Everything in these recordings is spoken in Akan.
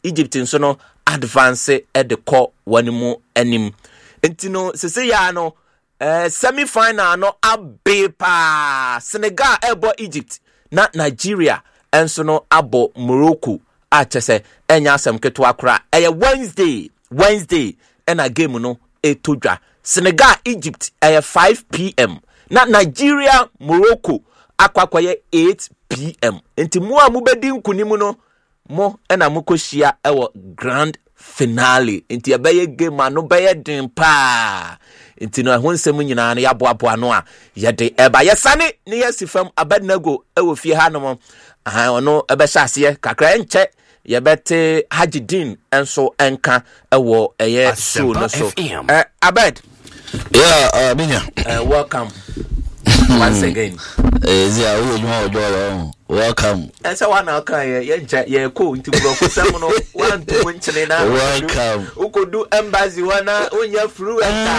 Egypt nso no advance at the call wanimu enim entino sese ya no semi final no abepa Senegal ebo Egypt na Nigeria enso no abo Morocco a chese enya asem keto akora Wednesday ena game no etodwa Senegal Egypt 5 p.m. na Nigeria Morocco akwakoye 8 p.m. enti mu a mubedi nkunimu no mo ena mukoshia ewo grand finale enti ebeye game no beye den pa enti no ehonsem nyina no yaboaboa no a yede eba yesane ne yesifam Abednego ewo fie hanom ono ebehase kakra enche yebete Hajidin enso enka ewo eye show no so Abed Minya welcome once again welcome esa wana aka ye ko nti bro ko sam no wan to winchene na welcome ukodu embassy wana onya fluenta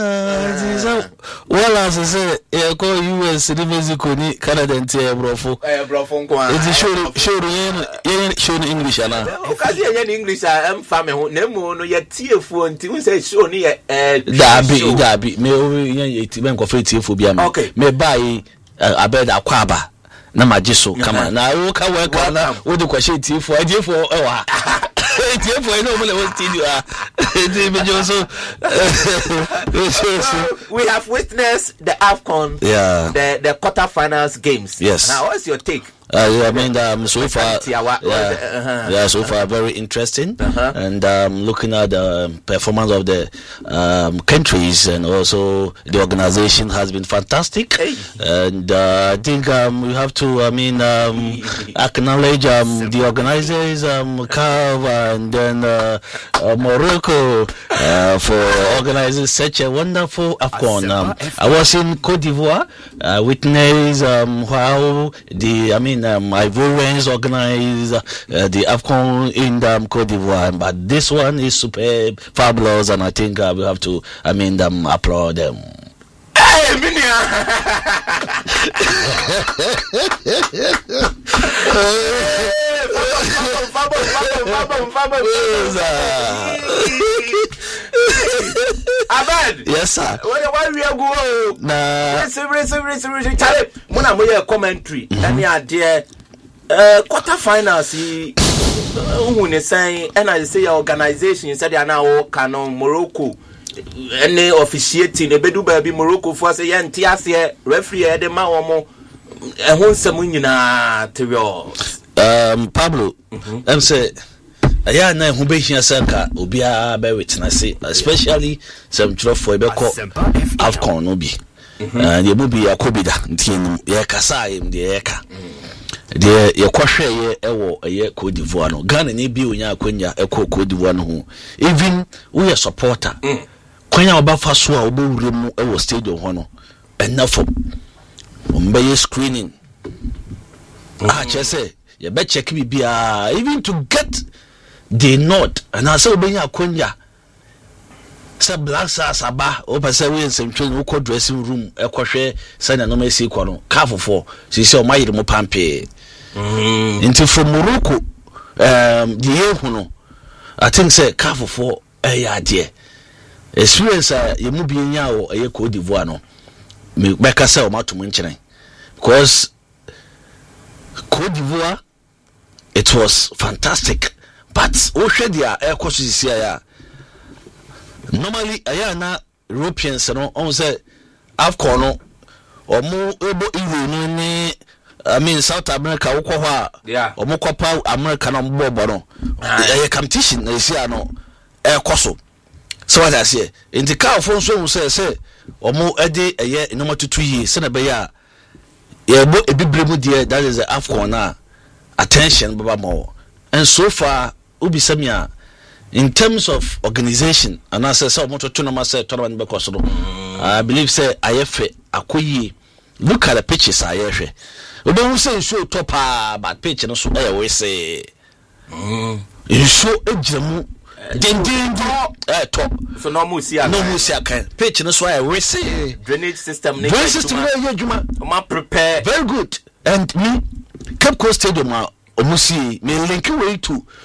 wala se ye ko US ni Mexico ni Canada ntie brofo nko it show in English ana o kazi ye in English am fame ho na mu no ye tiefo nti un say show ni ye dabi me o ye ti ben ko fe tiefo bia me buy Abed akwaba na majiso kama na wo ka weka na wo de kwahye tiefo ewa tiefo no mo le wo studio we have witnessed the AFCON the quarterfinals games. Yes. Now what's your take? I mean, so far, so far very interesting, and looking at the performance of the countries and also the organization has been fantastic, and I think we have to, acknowledge the organizers, CAF and then Morocco for organizing such a wonderful AFCON. I was in Cote d'Ivoire, witnessed how the Ivorians organize the AFCON in Cote d'Ivoire, but this one is superb, fabulous, and I think we have to, applaud them. Hey, Minia! Abed. Yes, sir. Why we are go? Nah. Charlie, when I'm here commentary, and yeah, dear, quarterfinals. Who is saying, and I say organization said they are now canon Morocco. Any officiating a bedu baby Morocco for say Tiasia referee the Maomo and who Samunina to yours. Pablo, I'm say. Aya na hu be hia sanka obia be witness especially some tro for be ko AFCON no bi ye mu bi yakobida ntienum ye kasa yem de ye ka de ye kohwe ye ewo ye Cote d'Ivoire no Ghana ni bi onya akonya ekọ Cote d'Ivoire no ho even we a supporter kwanya obafa so a obewure mu ewo stadium ho no enafo ombe ye screening chese ye be check bibia even to get they not and I say obenya akonya say Black Stars aba o pese we nsentwe no ko dressing room ekohwe say na no mesi ko no kafofo si say o mayire mo pampe into from Morocco the yehu no I think say kafofo ya de experience ye mu bi nya o ye Cote d'Ivoire no me beka say o matum nkyene because Cote d'Ivoire it was fantastic. But Oshedia air courses here. Normally, Ayana Europeans and on say AFCON or more able South America, or more Copa American on Bobono. A competition is here no air coso. So what I say in the car phone so say or more a day a year in number 2 years, Senabaya. Yeah, a big dear that is the AFCON attention, Baba more. And so far, Ubi Samia, in terms of organization, and I say so much tournament because I believe say IFA Akoyi look at the pitches IFA. We don't say show top but pitch and so we say you show a jamu top so no musia can pitch and so we say drainage system prepare very good and me Cape Coast Stadium omusi me link way to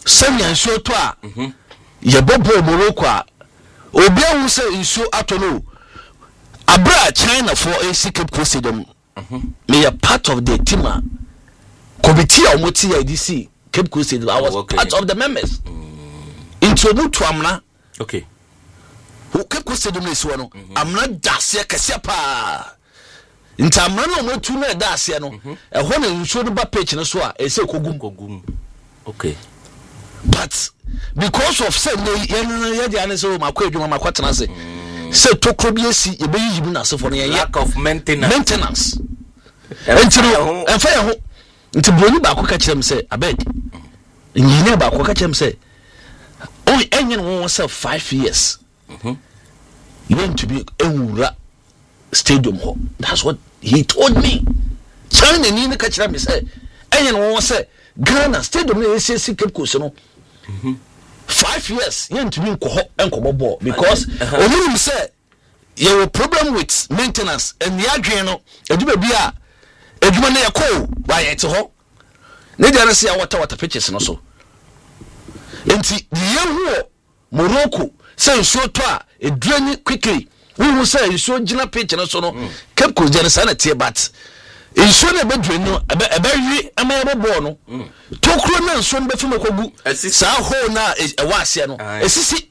sanya nsuo to a yebobo Morocco a obi ahu se nsuo ato no abra China for AC Cape Coast Stadium me a part of the team committee omoti IDC Cape Coast Stadium. I was part of the members into mutu amna okay Cape Coast Stadium is one amna dasia kese pa nti amna no mutu na dasia no e ho na nsuo no ba page no so a e se kogum okay but because of say ye dey an so makwadwuma makwatena se say tokro bi esi ye be yibu na se for no ye lack of maintenance entiro enfa ye ho nti broni ba ko ka kirem say abeg engineer ba ko ka kirem say oh enyen won say 5 years you want to be ewura stadium ho. That's what he told me. China ni ne ka kirem me say enyen won say Ghana stadium na esi Cape Coast no 5 years you to be enkobobo because only say you have problem with maintenance and the adwen no eduma bia eduma na yakọ wa yete ho ne dey say water pitches no so enti the yehu Morocco say nsuo to a edurani quickly we say nsuo gina pitch no so no Cape Coast dey say na tie but nsuo na bedurani no ebe amabo no tokro na nsuo no befi makogu sa ho na ewa ase no esisi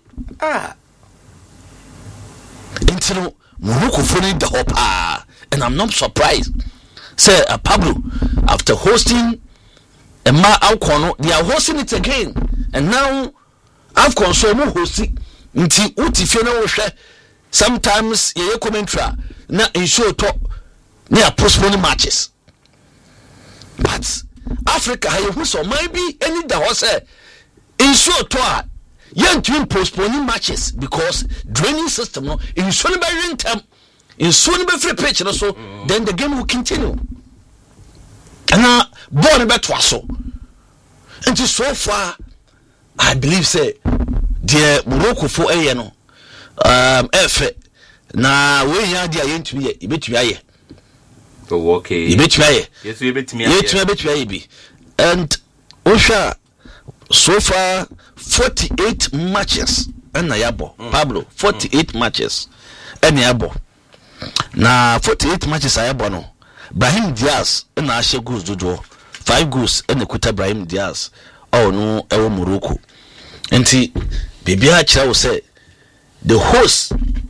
Intino Morocco funny the hope and I'm not surprised. Say Pablo after hosting a Alcono, they are hosting it again. And now Alcon so more hosting until Utifino sometimes ye commentary na ensure talk near postponing matches. But Africa have so maybe any the horse ensure to young to postponing matches because draining system no in soon by time in soon by free pitch so then the game will continue and now born back to so and so far I believe say the Morocco for a no efe na we ya dia yentumi ye betua ye oh okay betua ye yes we betua ye bi and osha so far 48 matches and yabo Pablo 48 matches and yabo na 48 matches ayabo no Brahim Diaz na ashe goals dodo 5 goals and ekuta Brahim Diaz oh no ewo Morocco enti bibia kira wo say the host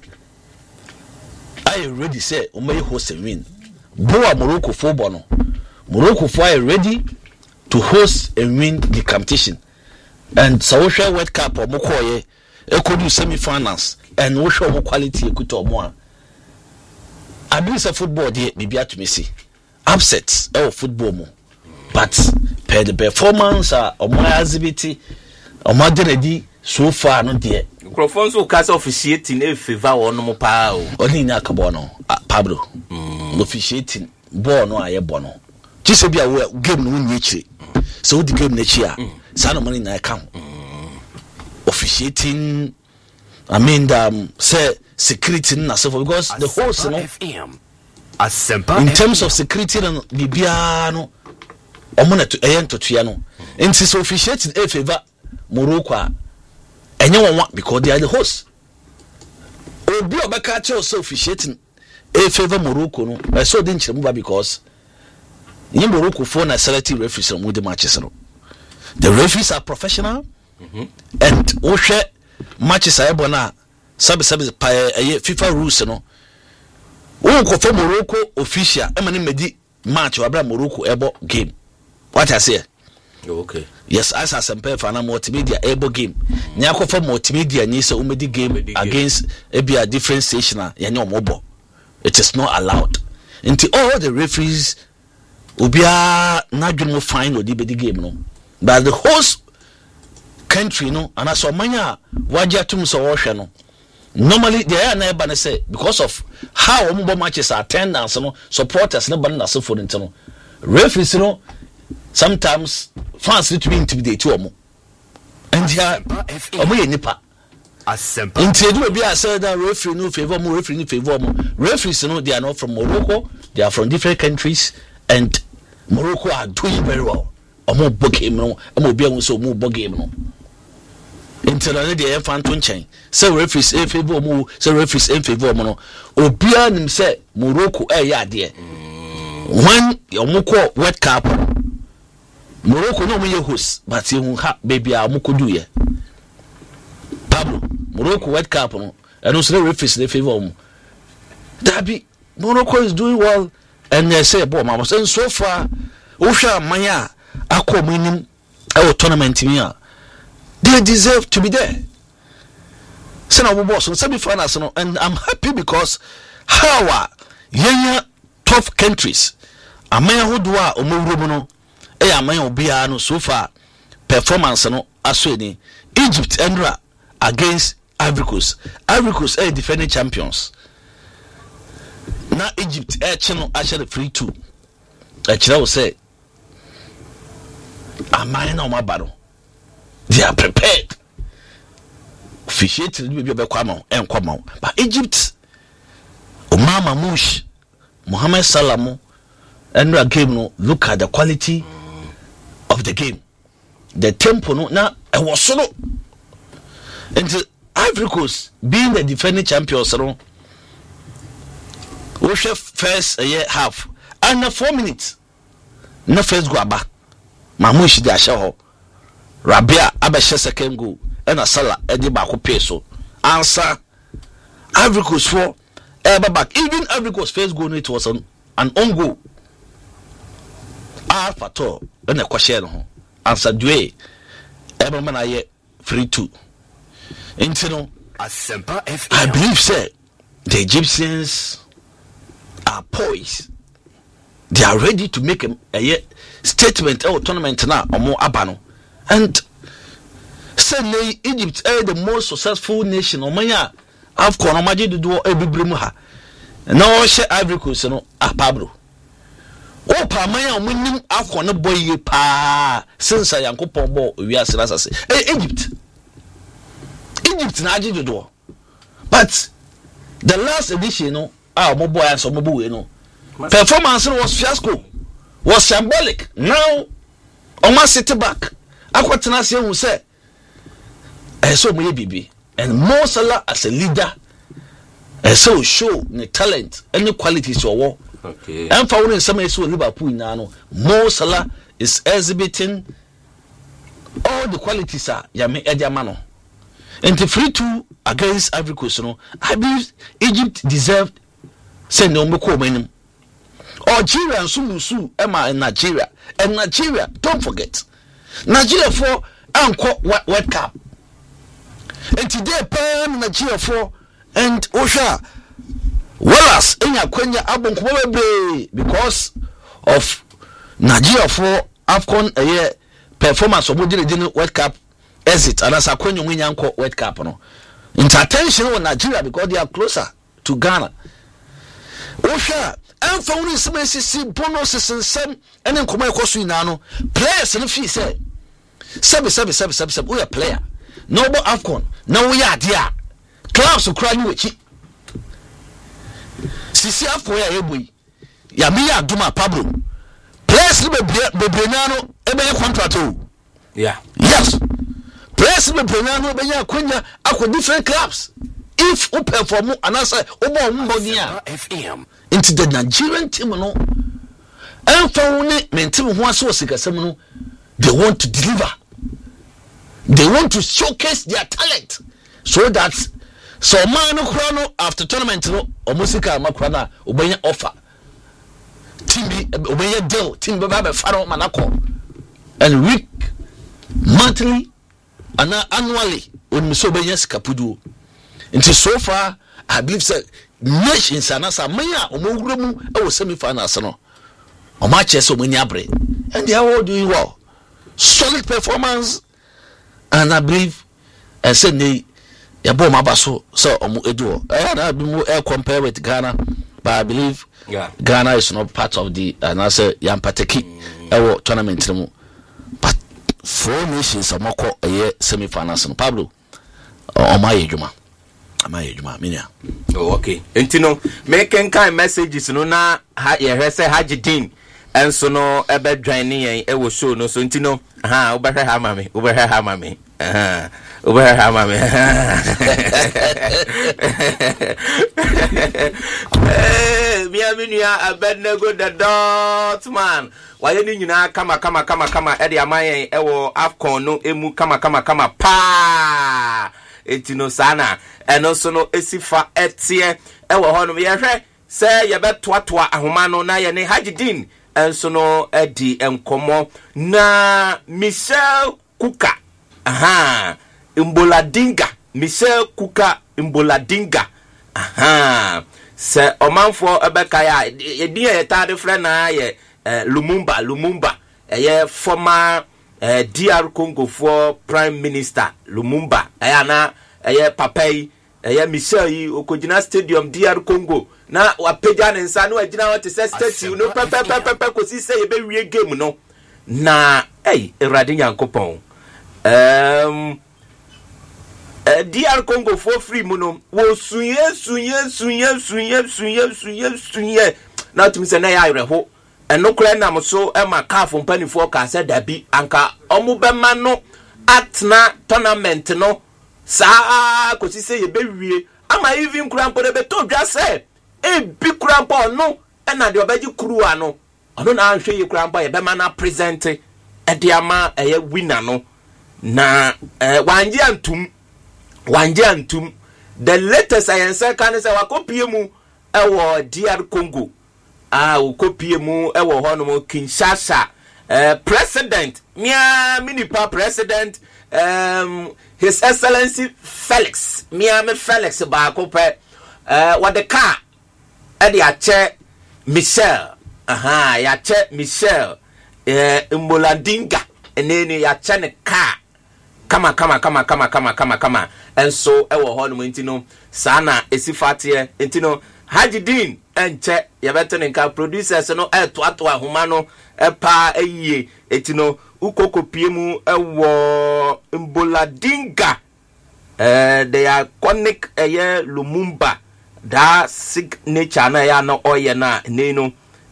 I already say o may host and win boa Morocco football no Morocco for are ready to host and win the competition. And so we World Cup or Mokoye, Ekodu semi-finals, and we show more quality ekuto more. I believe it's a football day, maybe to me see upsets football more, but per the performance or my activity or my ready so far not there. Microphones will cast officiating a favor on no power. Only in Akabono, Pablo, officiating bono aye bono. Just be a game no nature. So the game next year. Sana money na account officiating I mean say security na so because the host no in terms of security no bibia no omuna to ento tua no enti so officiating a favor Morocco enye won because they are the host obi obeka che so officiating a favor Morocco no so dey nchiremu ba because yin Morocco for na selective referees no the matches no. The referees are professional and oshe matches are bona sabi FIFA rules no won for Morocco official emani medi match wa bra Morocco ebo game what I say okay yes as asempe fa na multimedia ebo game nya ko for multimedia ni say umedi game against a different station ya nya omobo it is not allowed until all the referees obia na dwemo fine odi bedi game no. But the host country no and as omanya wajatum so wo hwe no normally they are na eba say because of how ombo matches are attendance no supporters no ban na so for no referees no sometimes fans need to be intimidated omo and ya omo ye nipa asempa intimidated be I said that referee no favor mo referee no favor mo referees no they are not from Morocco, they are from different countries and Morocco are doing very well. omo bo game no e obi ahun so omo bo game no intera ne de fan to nchen say referees in favor omo say referees in favor omo no obi anim say Morocco ya ade when omo ko World Cup Morocco no omo host but ehun ha baby a omo kodu ye Pablo Morocco World Cup no and also referees in favor omo Dabi Morocco is doing well and they say boy mama so far Osha Maya akọ minim e tournament mi a they deserve to be there. So now we boss on semi-finals no, and I'm happy because how yenya tough countries amaya hodwa omowuro no e amaya obia no so far performance no aso ni Egypt endra against Ivory Coast. Ivory Coast are defending champions. Now Egypt channel actually 3-2. Actually will say amaya na omabaro. They are prepared. Officiating will be and come out. But Egypt, Omar Mamouche, Mohamed Salah, and the game. No, look at the quality of the game, the tempo. No, now I was solo. And the Ivory Coast being the defending champions, no, we share first a year half and 4 minutes. No first go back. Mamouche they are show. Rabia abeshe second goal and a Salah edi baako peso answer Ivory Coast for back even Ivory Coast first goal it was an own goal Alpha to and a question no answer due eba man aye 3-2 intino I believe say the Egyptians are poised, they are ready to make a statement or tournament now or more abano. And say Egypt is the most successful nation. Omanya AFCON omaje do ebibremu ha. Na she Ivory Coast no Pablo. O pa manya omunim AFCON no boy pa since Yankopon bo wiase asase. Egypt na aje do. But the last edition no mo boy and so mo bo we no. Performance was fiasco. Was symbolic. Now Oma sit back. Akwatena se hu se so mo ye bibi and Mo Salah as a leader so show the talent and the qualities owo okay and for one some so Liverpool na no Mo Salah is exhibiting all the qualities ya me ediama no and 3-2 against Ivory Coast no I believe Egypt deserved send no me ko manim Algeria and Sumusu Emma in Nigeria and Nigeria don't forget Nigeria for Anko World Cup. And today, Pan Nigeria for and Osha Wallace in Yakwenya Abon Kwabe because of Nigeria for AFCON a year performance of the World Cup exit and as a Quenya Winyanko World Cup. No, attention on Nigeria because they are closer to Ghana. Osha and for only some bonuses and some and then come across no players and fee say seven we are player no but AFCON now we are there clubs cry you with sisi AFCON ya ebu ya mi ya duma Pablo players be brenano ebe contract o yeah yes players be brenano ebe ya kwenya akọ different clubs if we perform and answer obo mbodi ya FM into the Nigerian team no and for one men team ho aso sikasem no they want to deliver, they want to showcase their talent so that so man no after tournament no omusika makwana obenya offer team obenya deal team be faro manako and week monthly and annually when so obenya skapudu until so far I believe say nations anasa manya omowura mu e wo semi finals no o match so many abre and they are all doing well, solid performance. And I believe I said they yabo mabaso so edu I be compare with Ghana, but I believe Ghana is not part of the and I say Yampateki tournament no, but 4 nations amako a semi finals no Pablo o my ejuma minia. Oh, okay. Entino, making kind messages no na ha ye say Hajidin enso no ebe dwan ne yen e wo show no so nti no ubehwe ha mame Miaminia Abednego the Dortman. Why you nyina kama edi amayen ewo Afcon no emu kama pa etino sana eno so no esifa etie ewo ho no ye hwe se ye betoatoa ahoma no na ye ne Hajidin enso no edi enkomo na Michel Kuka Mboladinga Michel Kuka Mboladinga se omanfo ebeka ya edin ye tade frɛ na ye Lumumba eye former DR Congo for Prime Minister Lumumba na eye papai eye Michel yi okogina stadium DR Congo na wapeja ne nsa na wagina wote se statue no pepe kosi se ye be wie game no na Erade Nyankopɔn DR Congo for free mu no wo sunye na tumi se na ya areho eno kura na mo so e ma kafo mpanifo ka se dabi anka omu be ma no atna tournament no saa kosi se ye bewie ama even kura mpo de be to dwa se e bi kura mpo no e na de obaji kuruwa no ono na anhwe ye kura mpo ye be ma na present e de ama ye winner no na wanje antum the latest ayense kan se wakopie mu e wo DR Congo ukopie mu ewo hono mo Kinshasa president minipa president His Excellency Felix Felix ba ko pe what the car e de ache Michel ya che Michel Mboladinga eneni ya che ne car kama enso ewo hono mo ntino sana esifate ntino Hajidin enche yabeto nka producers no etoato ahoma no epa eyie etino ukokopie mu ewo Mboladinga they are conic eye Lumumba da signature na ya no oye na neno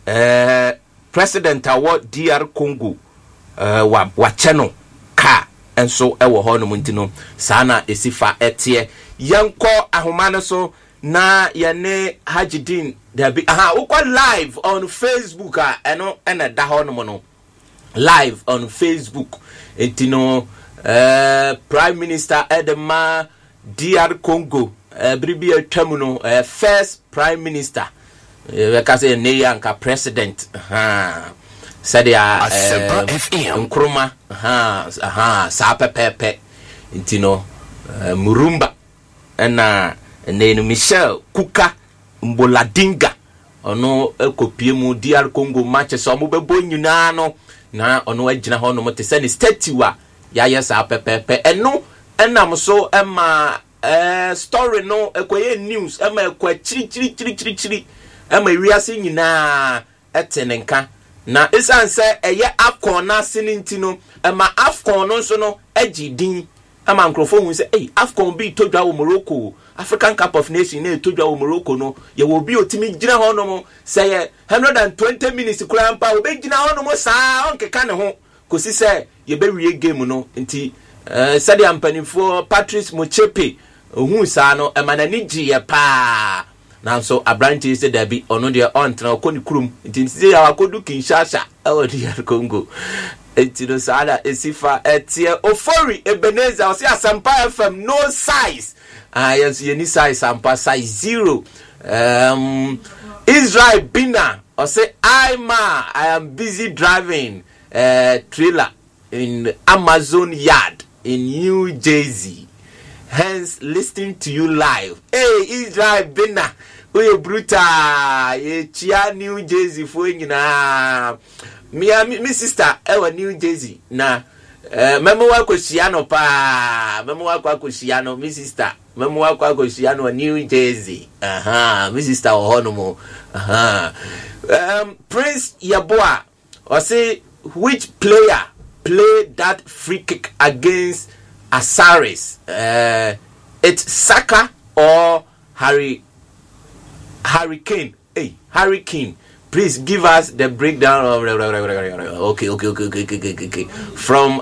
president award DR Congo wa channel ka enso ewo ho no muntino sana esifa etie yanko ahoma no so na yene Hajidin there be ukwa live on Facebook eno ena da ho no no live on Facebook etino Prime Minister Edema DR Congo bribi atwamu no first Prime Minister we ka say ne yanka president said ya Nkrumah sa pepe etino Murumba ena nenu Michel Kuka Mboladinga ono ekopie mu DR Congo match so mo bebo nyina no na ono agina ho no mote se ni statue ya yesa pepepe eno enam so ema story no ekoye news ema ekwa chiri ema wiase nyina etenenka na esanse eye Afcon na sininti no ema Afcon no so no agidin ama nkrofo hu se Afcon bi todwa wo Morocco African Cup of Nations na todwa wo Morocco no ye wo bi otimi gina ho no mo say 120 minutes kura mpa wo be gina ho no mo saa onkeka ne ho kosi se ye be wie game no nti sadi ampanifo Patrice Mochepe hu saa no emanani giye pa nanso abranti se dabi ono de ontna okoni kurum nti se ya wakodu Kinshasa e DR Congo etino sala esifa etie ofori Ebenezer osi Asampa FM no size yes yeni size Asampa size 0 Israel Bina osi I am busy driving trailer in Amazon yard in New Jersey, hence listening to you live. Hey Israel Bina we brutal ye chia New Jersey fo nyina mi sister ewa New Jersey na memo wa kwesiano pa memo wa kwesiano mi sister memo wa kwesiano New Jersey mi sister ohonomo Prince Yaboa or say which player played that free kick against Asaris it's Saka or Harry Kane Please give us the breakdown of okay. From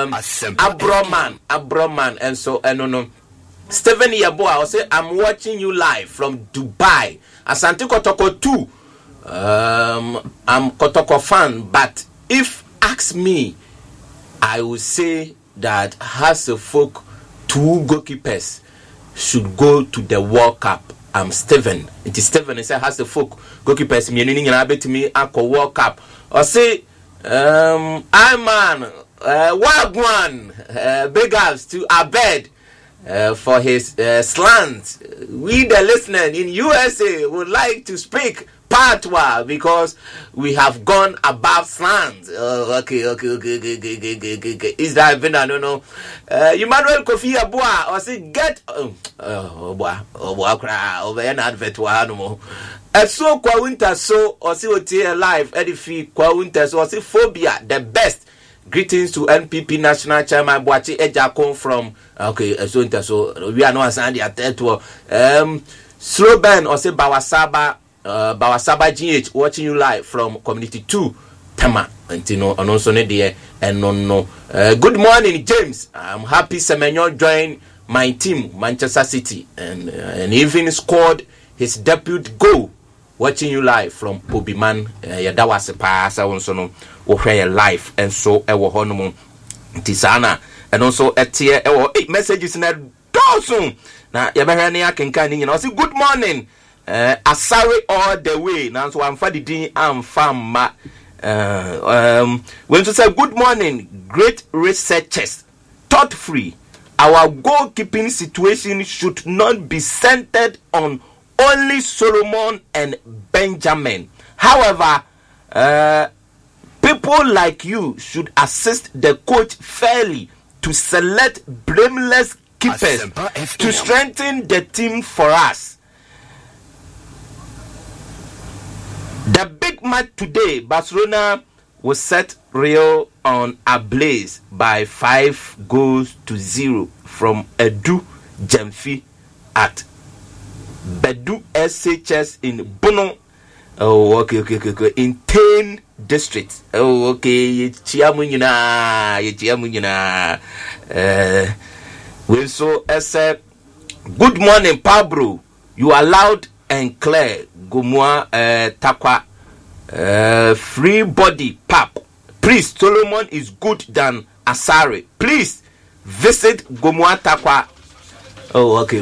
Abroman, and so no. Stephen Yaboa, I say I'm watching you live from Dubai. Asante Kotoko 2. I'm Kotoko fan, but if ask me, I would say that Hasselfolk 2 goalkeepers should go to the World Cup. I'm Stephen. It is Stephen. He said Hasselfolk goalkeepers. Me ni nyina beti me akọ World Cup. I say Iman Wagwan big ups to Abed for his slant. We the listener in USA would like to speak Patois because we have gone above slant. Okay. Is that even I don't know? Emmanuel Kofi Abua or say get over an advert no. So kwa winter so or see what live edifi kwa winter so or see phobia the best. Greetings to NPP National Chairman Boachi Ejakon from so winter so we are not asking the third slow Ben or say Bawasaba GH watching you live from Community 2 Tema and also there and no good morning James. I'm happy Semenyo joined my team Manchester City and even scored his debut goal. Watching you live from Pobiman that was a pass I also know live and so ewo hono tisana and also etie ewo 8 messages na dosun na yabehwe ne akenkan ni na say good morning Asari all the way now so amfa didin amfa ma when to say good morning great researchers thought free our goalkeeping situation should not be centered on only Solomon and Benjamin. However, people like you should assist the coach fairly to select blameless keepers to strengthen the team for us. The big match today, Barcelona will set Real on a blaze by 5-0 from Edu Jemfi at Bedu SHS in Bono. Oh, okay. In 10 districts. Oh, okay. Chiamunyina. We so said, good morning, Pablo. You are loud and clear. Gumwa Takwa. Free body pap. Please, Solomon is good than Asari. Please visit Gumwa Takwa. Oh, okay.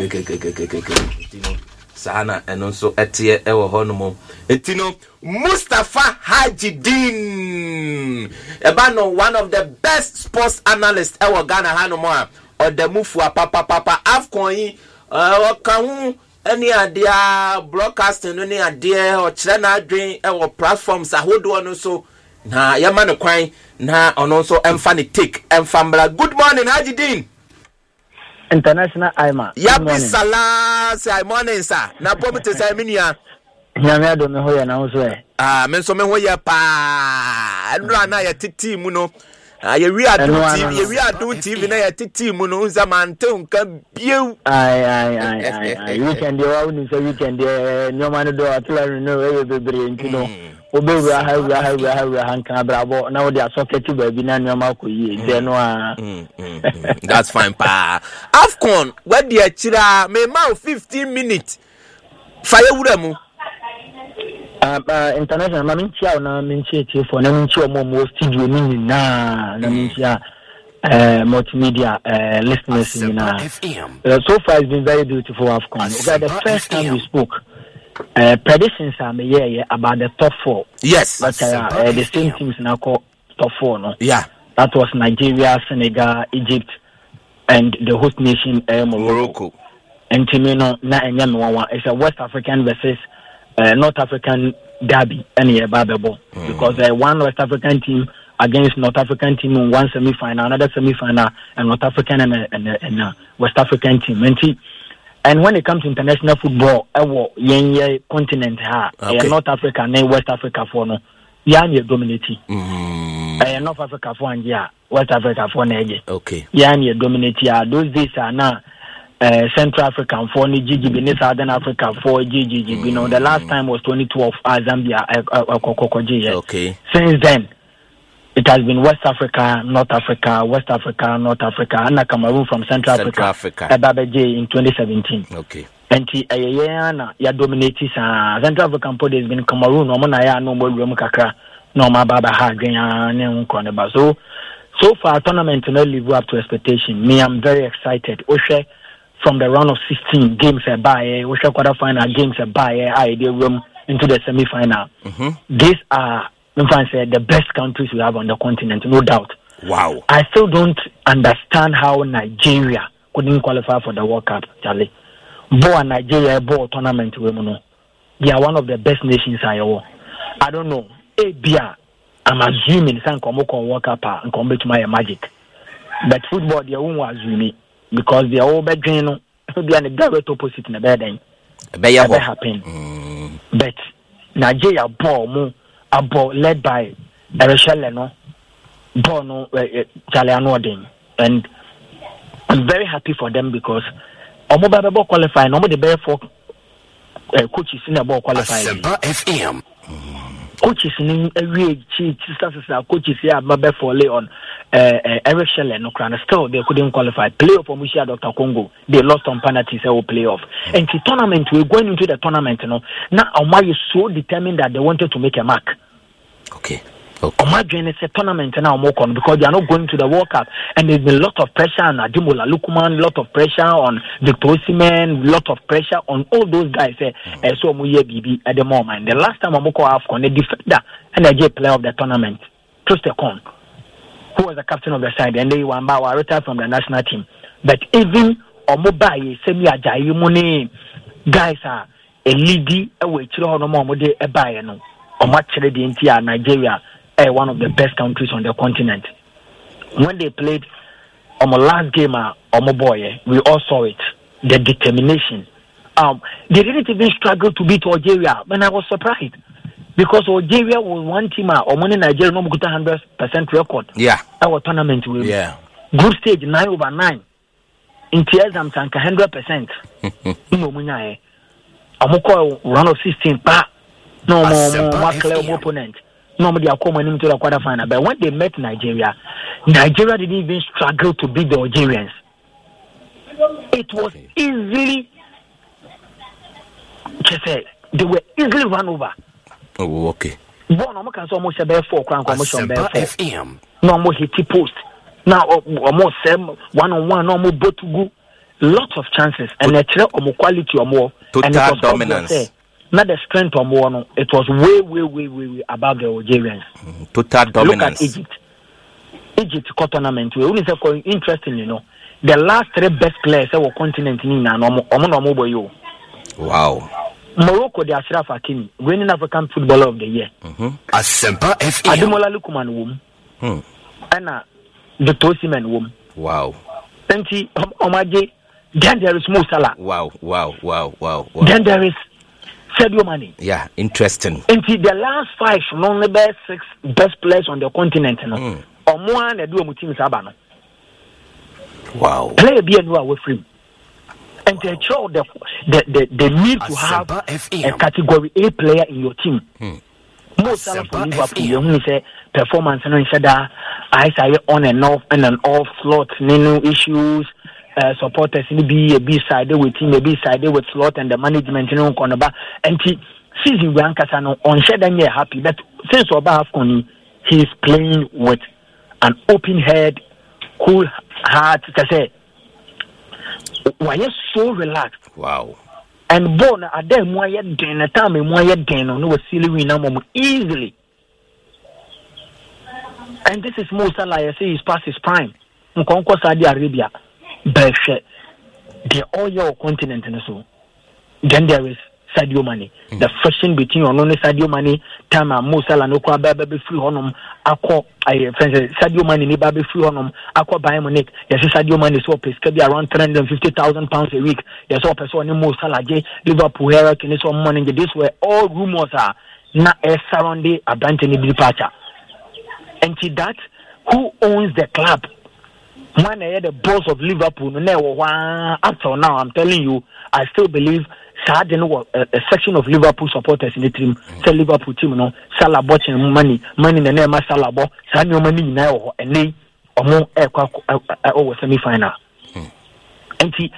Sana and also etie ewo honomo. Etino Mustafa Hajidin. Ebano one of the best sports analysts ewo Ghana hanomo or the mufu papa afcon wakahu any idea broadcasting any idea or channel adwin ewo platforms ahodo no so na yama no kwan na ono so emfa ne take emfambra. Good morning Hajidin. International Aima. Yabi Salah, say morning sir. Na pomi te say minia. Nyame do me hoya na so e. Men so me hoya pa. Nra na ya titi mu no. Ye wi adu TV na ya titi mu no zamante unka bieu. Ai. Weekend dey wa uni say weekend dey nyoma no do atla no we bebre ntino. Obewu ha hanka brabo na wo dia socket baabi na nyoma koyi de no a. That's fine pa. Afcon where the chira me ma 15 minutes. Fire wura mu. International na minchia na minchia for na minchia mo studio ni na minchia multimedia listeners na. So far it's been very beautiful Afcon. The first time we spoke predictions are about the top 4. Yes. But the same teams now call top 4, no? Yeah. That was Nigeria, Senegal, Egypt, and the host nation Morocco. And Timino na enyamwa it's a West African versus North African derby any babebo because one West African team against North African team in one semi-final, another semi-final, and North African and West African team. And when it comes to international football, yenye continent North Africa and West Africa for no, yani dominating. North Africa for and West Africa for neje. Okay. Yani dominating. Those days are now Central African for GGB, Southern Africa for GGB. You know, the last time was 2012, Zambia, Okay. Since then, it has been West Africa, North Africa, West Africa, North Africa, and Cameroon from Central Africa. Babaje in 2017. Okay. And ya dominated Central African port has been Cameroon, no more no more room kakra, no more baba ha so far tournament not live up to expectation. Me, I'm very excited. Oshe from the round of 16 games a bye, Oshe quarterfinal games a bye, I did room into the semi-final. These are the best countries we have on the continent, no doubt. Wow. I still don't understand how Nigeria couldn't qualify for the World Cup, Charlie. Nigeria ball tournament, they are one of the best nations I don't know. I'm assuming some Komoko World Cup and come to my magic. But football, they won't assume because they are all bad. They are the direct opposite in the bed. It happen. But Nigeria ball a ball led by Ereshelle, ball Chaliano, and I'm very happy for them because Omo qualify. No the bear for coaches in the ball qualify. FM. Coaches in every coaches here Babe for on Ereshelle no crown. Still they couldn't qualify. Playoff for Mushia Dr. Congo. They lost on penalties playoff. And the tournament, we're going into the tournament, now Omar is so determined that they wanted to make a mark. Okay. Omar is a tournament now because they are not going to the World Cup, and there's been a lot of pressure on Ademola Lookman, lot of pressure on Victor Osimhen, lot of pressure on all those guys. So Muye BB at the moment. The last time Omoko AFCON, the defender and the player of the tournament, Trostekong, who was the captain of the side, and they were retired from the national team. But even Omobaye, Semi Ajayi Mune, guys are a lady away chilo no more de ebayeno. Omar Chere the entire Nigeria. One of the best countries on the continent. When they played on my last game, we all saw it. The determination. They didn't even struggle to beat Algeria, and I was surprised because Algeria was one team. Omoni Nigeria no got 100% record. Yeah, our tournament. Yeah, group stage 9/9. In tears, I'm saying 100%. No money. Amoko round of 16. No more clear opponent. Normally, I come into the quarterfinal, but when they met Nigeria didn't even struggle to beat the Algerians. It was easily, they were easily run over. Oh, okay. Almost almost a bear 4 crown commotion bear 4. FM. No more hitty post. Now almost 1-on-1, no more both to go. Lots of chances and a trail or more quality or more. Total dominance. Not the strength of one, it was way above the Algerians. Total dominance. Look at Egypt tournament. We only say interesting, the last 3 best players of our continent Wow. Morocco, the Ashraf Hakimi, winning African Footballer of the Year. Asempa FM. Ademola Lookman won. And Victor Osimhen won. Wow. And Omaje, then there is Mo Salah. Wow. Then there is Sadio Mane. Yeah, interesting. And the last 5 only best 6 best players on the continent, or more than do team Sabano. Wow. Play a BNU away free. And they show the need to have a category A player in your team. Most Salah for Liverpool, you only say performance and I say on and off slot, no issues. Supporters in be a B side with team, a B side with slot and the management in on cornerback. And season Wankasano on Shedan happy, but since Obafoni, he is playing with an open head, cool heart. To say, why is so relaxed? Wow. And born at them more yet than a time and more yet than no silly win easily. And this is Mo Salah, I say he's past his prime. Nkonko Saudi Arabia. But the oil continent and so. Then there is Sadio Mane. The friction between only Sadio Mane, Tama, Mo Salah, no kwa baby free honum, Aqua, Sadio Mane, ni baby free honum, Aqua Bayern Munich. Yes, Sadio Mane so pays could be around £350,000 a week. Yes, all person Mo Salah, Liverpool, Herrick, and so money. This were all rumors are not a surrounding a brand new departure. And to that, who owns the club? When I had the boss of Liverpool, up till now, I'm telling you, I still believe a section of Liverpool supporters in the team, say Liverpool team, Salah watching money in the name of Salah, Salah money now, and they or more over semi final. And see,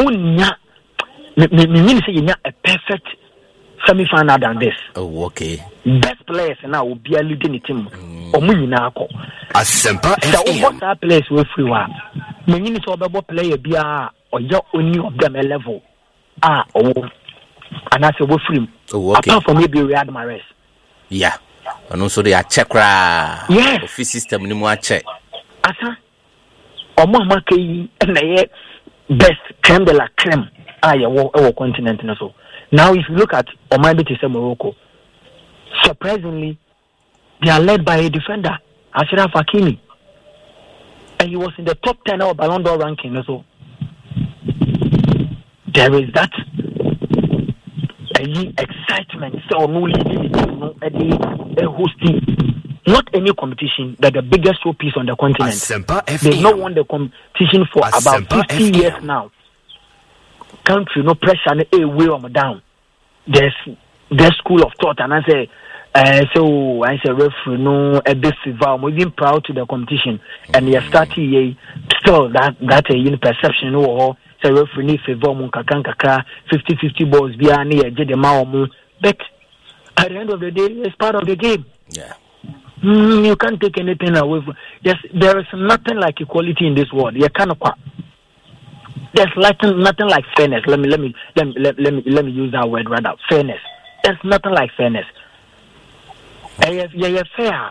me say a perfect semi final than this. Oh, okay. Best players now will be a leading the team. Or money now. Asempa FM. What our players will free one. Many is over player be or your only of them a level. And I say we free. Oh, okay. Apart from maybe Riyad Mahrez. Yeah. And also they are check yes. Office system ni mo check. Asa. Omo makei na best creme de la creme. Our continent and so. Now if you look at Omabe to say Morocco, surprisingly, they are led by a defender, Ashraf Hakimi. And he was in the top 10 of Ballon d'Or ranking also. There is that excitement. So hosting not any competition, but the biggest showpiece on the continent. They've not won the competition for about 50 years now. Country, no pressure, no way on down. There's school of thought, and I say, referee, no, a bit fever, we've been proud to the competition, and you're starting still that perception, no, say referee need favor, kakra, 50-50 balls, be a near Jedemao, but at the end of the day, it's part of the game. Yeah. You can't take anything away from. Yes, there is nothing like equality in this world. You can't. There's nothing like fairness. Let me use that word rather. Fairness. There's nothing like fairness. Yeah, fair.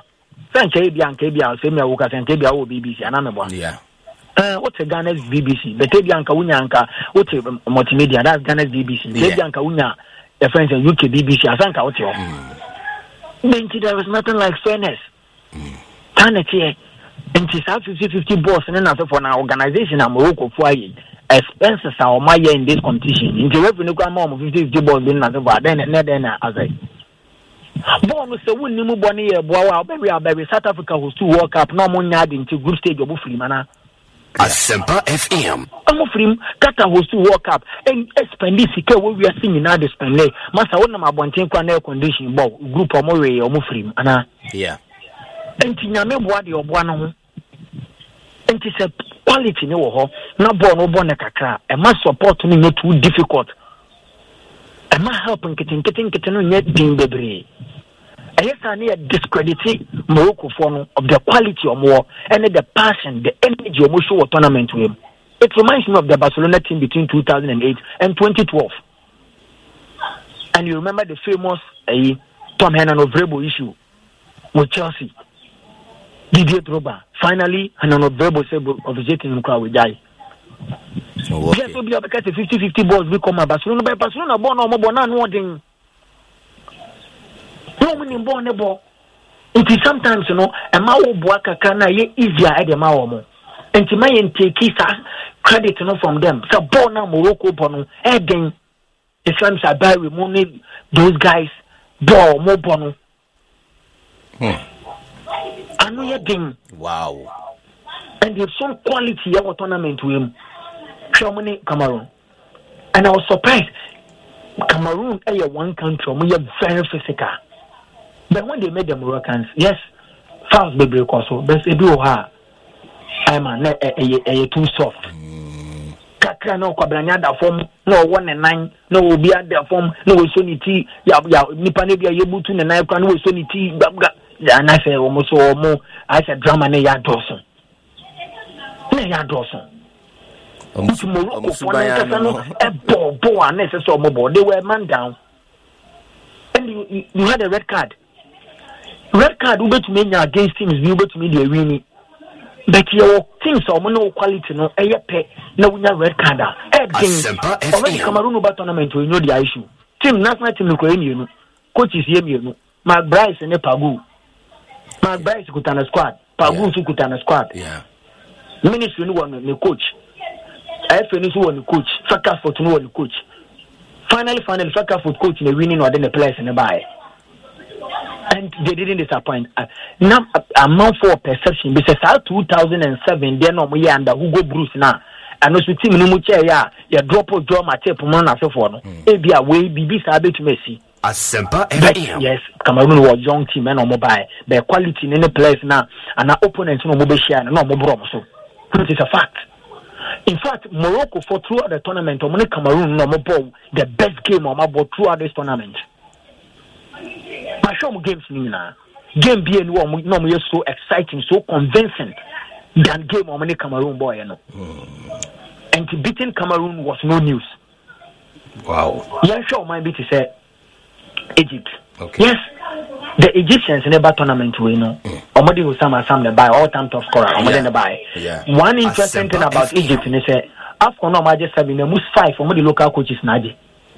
BBC and I'm yeah. What's a Ghana's BBC? The Tebianka Unyanka, what's a multimedia? That's Ghana's BBC. Tebianka Unya, the friends in UK BBC. I think out here. There was nothing like fairness. Tanity, and she's 50-50 boss, and then after for an organization, I'm Morocco for expenses are my year in this competition. In the revenue, come on, 50-50 balls, then as I. Born so when you move on here, baby, South Africa was to World Cup, no more into group stage of Freeman. Asempa FM. I'm offering Qatar was to World Cup and spend this what we are seeing now the spend. Master, one of my wanting air condition group or more or Mufrim. Yeah. And Tina what your one. And it's a quality no born a kakra. And my support me not too difficult. And my help in getting yet being debris. And yes, I need discrediting Morocco for of the quality of more and the passion, the energy of Moshow tournament to him. It reminds me of the Barcelona team between 2008 and 2012. And you remember the famous Tom Hernando Vrebo issue with Chelsea. Didier Drogba. Finally, Hernando Vrebo said officiating in crowd with die. Yes, we'll be able to get 50-50 balls. We come at Barcelona, but Barcelona born or more than one. No winning born the ball. It is sometimes, a Mao Boaka can easier at the Mao. And to my take credit from them. So born now Morocco Bono, again, the Islams are by removing those guys, ball more Bono. I know your thing. Wow. And there's some quality of tournament to him. Germany, Cameroon. And I was surprised. Cameroon is one country, we are very physical. But when they made the Moroccans, yes, fouls be break also, but they do her. I'm too soft. Kakra no kwabranya da form, no 1 and 9, no will be at their form, no sonity, Nipanebia Yabutu and I can with sonity, and I say almost or more, I said drama near Dawson. Near Dawson. Morocco, they were man down. And you had a red card. Red card, you bet me against teams, you bet me the winning. But your teams are no quality, no, a pay, no winner red card. Already Cameroon about tournament, we know the issue. Team national team, Ukraine, coach is here, Mark Bryce and Pagu. Mark Bryce could on a squad, Pagu could on a squad. Yeah. Ministry no one the coach. FNS one the coach, Soccer for to know the coach. Finally, Soccer for coach in the winning or then the players in the buy. And they didn't disappoint. Now amount for perception because 2007 they no me under Hugo Bruce now. And also team no much ya drop or draw my tape on as for no. E be away be sabe to Messi. Asempa FM. Yes, Cameroon was young team and no mobile. Their quality in the place now and our opponents no mobile share no more so. It is a fact. In fact, Morocco for throughout the tournament, only Cameroon no more the best game on my board throughout this tournament. My show games nina. Game being no so exciting, so convincing than game on many Cameroon boy, you know. And to beating Cameroon was no news. Wow. Yeah, sure might be to say Egypt. Okay. Yes. The Egyptians in the tournament, we know. Omodi Husama the buy all-time top scorer. Omodi the buy. One interesting thing about Egypt is say after no major 7, the most 5 from the local coaches Naji.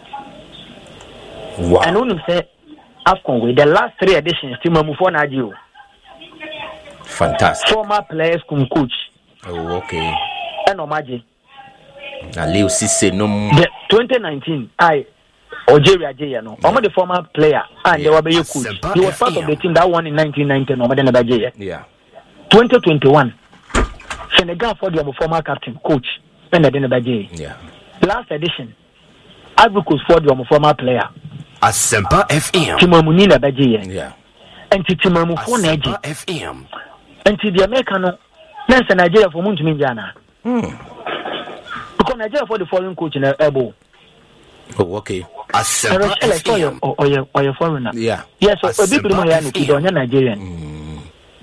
Wow. And when you say AFCON with the last 3 editions, Team Mufo Naji. Fantastic. Former players come coach. Oh, okay. And Omaji. Na Leo Cisse no. The 2019, Algeria Jaya no. I'm the former player and they were be coach. He was part of the team that won in 1990. No, but then Jaya. Yeah. 2021, Senegal for the former captain coach. And then Jaya. Yeah. Last edition, Ivory Coast for the former player. Asempa FM. Timamuni na Jaya. Yeah. And Timamu for Naji. FM. And the American no. Nancy Nigeria for Munjana. Because Nigeria for the foreign coach in the elbow. Oh, okay. Asempa FM. Or your foreigner. Yeah. Yes, so a bit more Nigerian.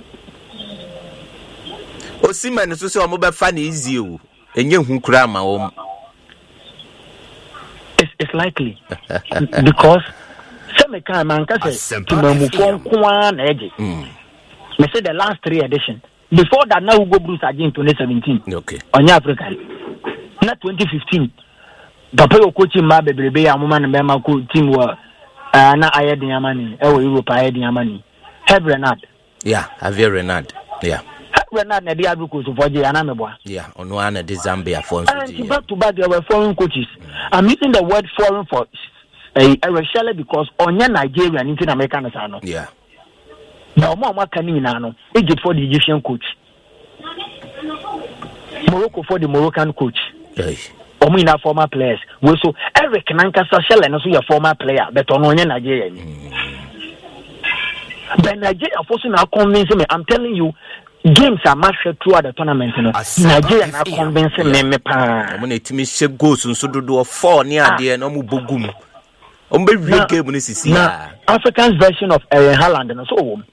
Osimhen so say o mo be fa na easy o. Enye hu kura ma o. It's likely. Because some kind man can say to me kwa na eje. Me say the last 3 editions. Before that now Hugo Bruce again in 2017. Okay. On Africa. Not 2015. Papa yo coach ma bebrebe ya mama na be ma ko team wa na ayedi amani e wo Europe ayedi amani. Have Renard. Yeah, Javier Renard. Yeah. Renard na dia because of Voje Anameboa. Yeah, ono ana de Zambia for and back to back there were foreign coaches. I'm using the word foreign for especially because onya Nigerian into American no. Yeah. Now more coming in no. Egypt for the Egyptian coach. Morocco for the Moroccan coach. Hey. Omina former players. We so Eric Nankasa Shell and also your former player, but on onya Nigerian. But Nigeria forcing now convincing me. I'm telling you, games are matched throughout the tournament. Nigeria now convincing me. I'm going to miss goals and so do 4 near the no mu bogum. Ombe real game when this African's version of Aaron Haaland and so.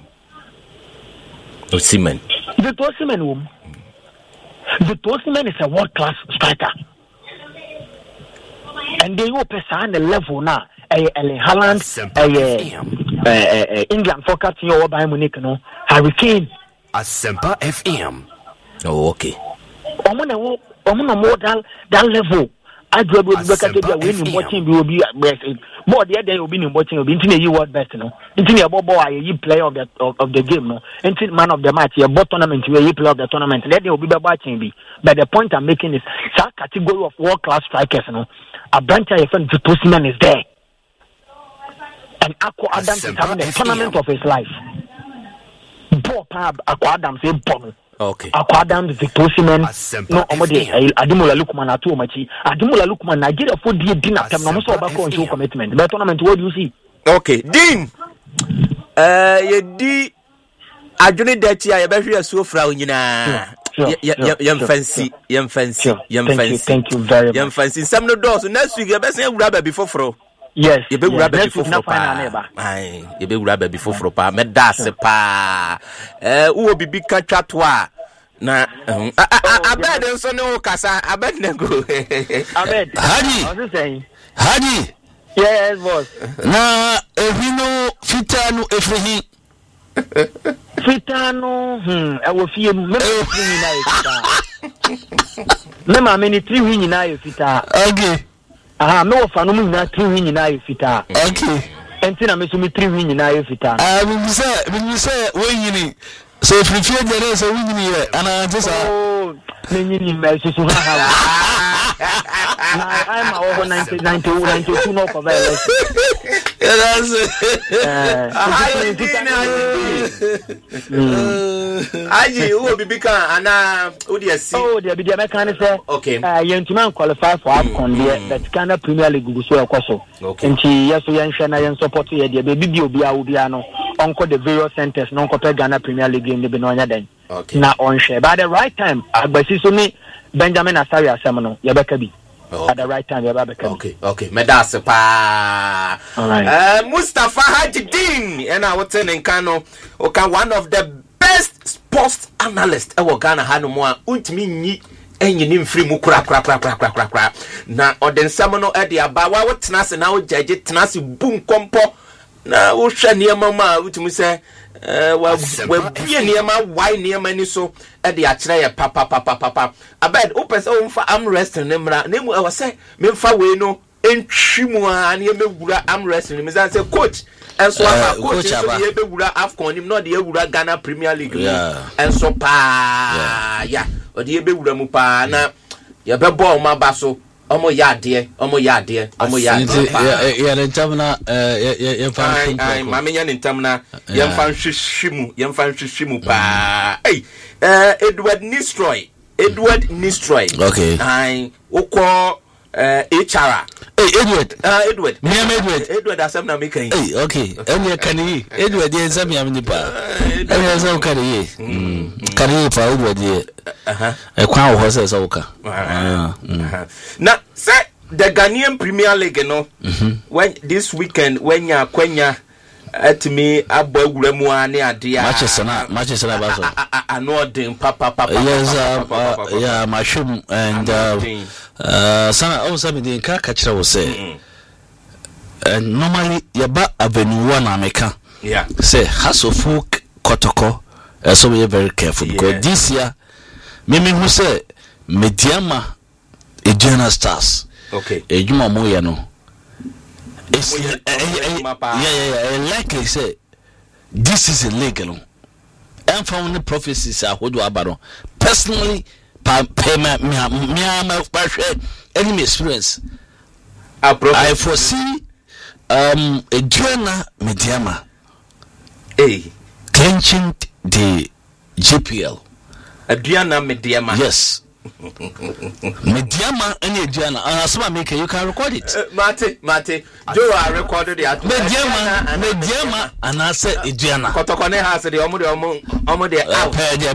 Osimhen. Victor Osimhen. Victor Osimhen is a world-class striker. And they will pass on the level now. Aaron Haaland, England for captain over Bayern Munich, no Harry Kane. Asempa FM. Oh, okay. Omuna more that level. I do be winning watching will be more the other will be watching will be into you world best no. Into your boy you player of the game no. Into man of the match your bot tournament where you play of the tournament. Let they will be watching be. But the point I'm making is that category of world class strikers no. A branch of friend Victor Osimhen is there. And Akko Adams is having the tournament of his life. Akko Adams is born. Okay. Akko Adams, Victor Osimhen, no, Ademola Lookman at Omachi. Ademola Lookman, Nigeria for the dinner time, no so back on commitment. But tournament, what do you see? Okay, Dean. You di. I don't need that you better so frau nyina. Yam fancy. Thank you very much. Yam fancy. Some no doors next week. You better grab before fro. Yes, you be grab before fro. Aye, you be grab before fro pa. Me das pa. Uwo bibi catch toa. Na abed nso no kasa abed nego. Abed. Haji. What you saying? Haji. Yes, boss. Na ehino fitanu efrehi. Fitanu ewo fie mu me nyina efita. Me ma me ni 3 wi nyina efita. Okay. Aha, me wo fa no mu nyina 3 wi nyina efita. Okay. Entina me so me 3 wi nyina efita. We say we nyini. So if you feel there is a win here and I just oh, me nyini me so ha. I'm over 92 no for Aji, who will be become Anna? Oh, dear, the American say, okay, Yantiman qualify for AFCON, that Ghana Premier League Gusu Koso. Okay, and she, yes, Yanshana and support the baby Biano, Uncle the various centers, non Ghana Premier League in the Benonia then. Okay, now on share by the right time, but me Benjamin Asaria Seminole, Yabakabi. At the right time, okay. Medasa pa. Alright. Mustafa Hajidin, and I was telling Kano, okay, one of the best sports analysts. I will Ghana Hanumwa, Untimi, and you name free mukra. Now, or then Samono at the Abawa, what Tnas and now Judge Tnasi boom compo. Now, Ushania Mama, which we say. Well, be near my why near many so at the Achrea papa. I bet opens own for armrest and name I was say, Memfa we no, and Chimua and Yemura armrest and I say, coach, and so coach, Yebura Afcon, him not the Yebura Ghana Premier League, and so pa, yeah, or the Yebura Mupa, na Yababo my basso. Omo ya dear. Yeah, in Tamna, Mammy in Tamna, Yamfan Shimu, pa. Hey, Edward Nistroy. Okay. I call HR. Hey, Edward. Edward, as I'm not making. Hey, okay. Can he? Edward, yes, I'm the bar. Can he for Edward? A crown horses, okay. Now, say the Ghanaian Premier League, you know, when this weekend, when you're Quenya at me, Abba Remuane, dear Manchester, I know them, Papa. Yes, yeah, my shum and Sana also the car catcher will say. And normally, Yaba Avenue 1 America. Yeah, say Hasselhoek Kotoko, so we are very careful because this year, Mimi who say Mediama Ejana Stars. Okay. Ejuma Moyano. Yeah. Likely say this is illegal. And from the prophecies I hold about personally, payment any experience. I foresee Ejana Mediama clenching the GPL. Adriana Mediama. Yes. Mediama and Adriana. Asma make you can record it. Mate. Joe I recorded it. Mediama and I said Adriana. Kotokone has the omo de out.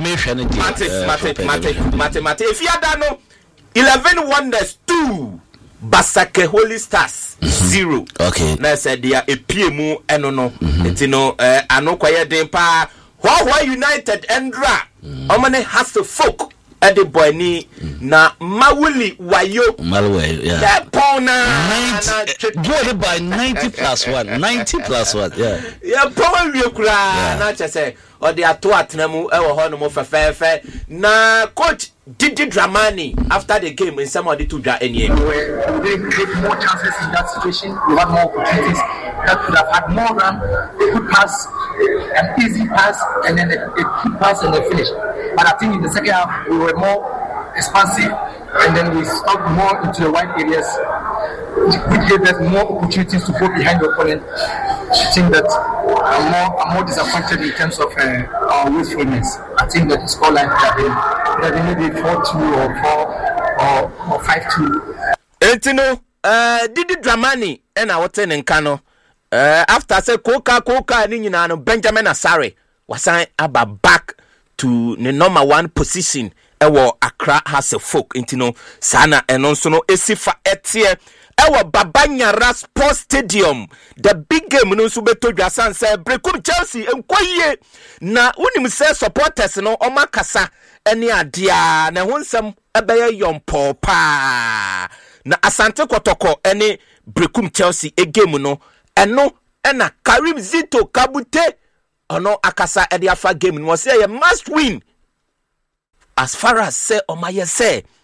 Mate. If you don't know 11 Wonders 2 Basake Holy Stars 0. Okay. Na said they are a PMU enono. Etino anokwaya den pa Why United Endra Omane has to folk at the boy ni na Mawuli Wayo yeah. Pona 90 by 90 plus 1 90 plus 1 yeah Paul Yukra na say or the atuatnemu e wo hono mo fefe na coach Didi Dramani after the game in some of the two dra any they create more chances in that situation. We had more opportunities that could have had more run, a good pass, an easy pass, and then a quick pass and a finish. But I think in the second half we were more expansive, and then we stopped more into the wide areas, which gave us more opportunities to go behind the opponent. I think that I'm more disappointed in terms of our wastefulness. I think that the scoreline could have been maybe 4-2 or 5-2. Etino, Didi Dramani, and I was telling Kano, after say Koka Ninano Benjamin Asare was about back to the number 1 position. Ewo Accra has a folk intino sana and also no esifa etie ewo Babanyara Sports Stadium the big game no so beto dwasan say Brekum Chelsea enkoye na unim say supporters no omakasa ene adea na honsam ebeye yompo pa na Asante Kotoko ene Brekum Chelsea e game no eno ena Karim Zito Kabute ono akasa ede afa game no say you must win. As far as say Omaye say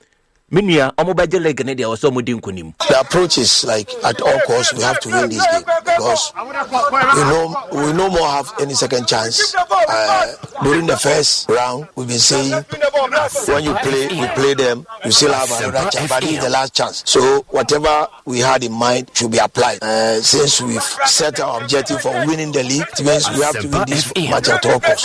Minia omobaje leg ne dia oso mudi nkonim. The approach is like at all costs we have to win this game because we no more have any second chance. During the first round we've been saying when you play them you still have another chance, but this is the last chance. So whatever we had in mind should be applied. Since we've set our objective for winning the league, it means we have to win this match at all costs.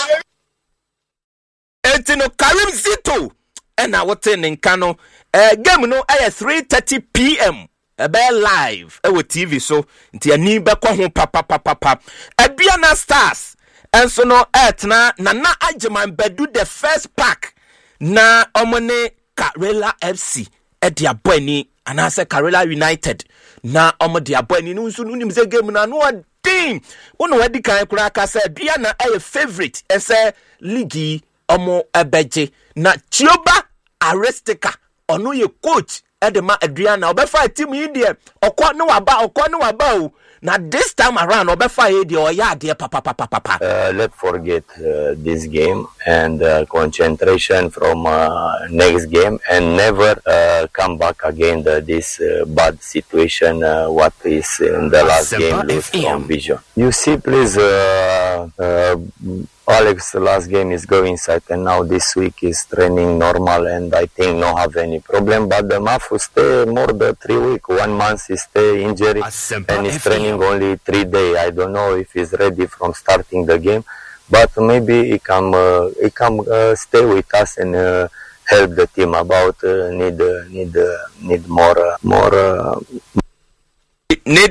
Etino Karim Zito and I was in Kano. Game no at 3:30 p.m. Be live with TV so nti ani be ko ho papa Abiana Stars and so no etna Nana Ajeman bedu the first pack na omone Karela FC e dia boy ni anase Karela United na omo dia boy ni nso nunim se game na no adin wono wadi kan kura ka se Abiana e favorite e se league omo ebeje na Chioba Arestica ono ye coach edema Adriana obefa team India okọ ne waba o na this time around obefa e de oyade papa. Let's forget this game and concentration from next game and never come back again this bad situation what is in the last game lose from Vision. You see please Alex last game is going inside and now this week is training normal and I think no have any problem, but the Mafu stay more than 3 weeks. 1 month he stay injury and he's training only 3 days. I don't know if he's ready from starting the game, but maybe he come stay with us and help the team about need more need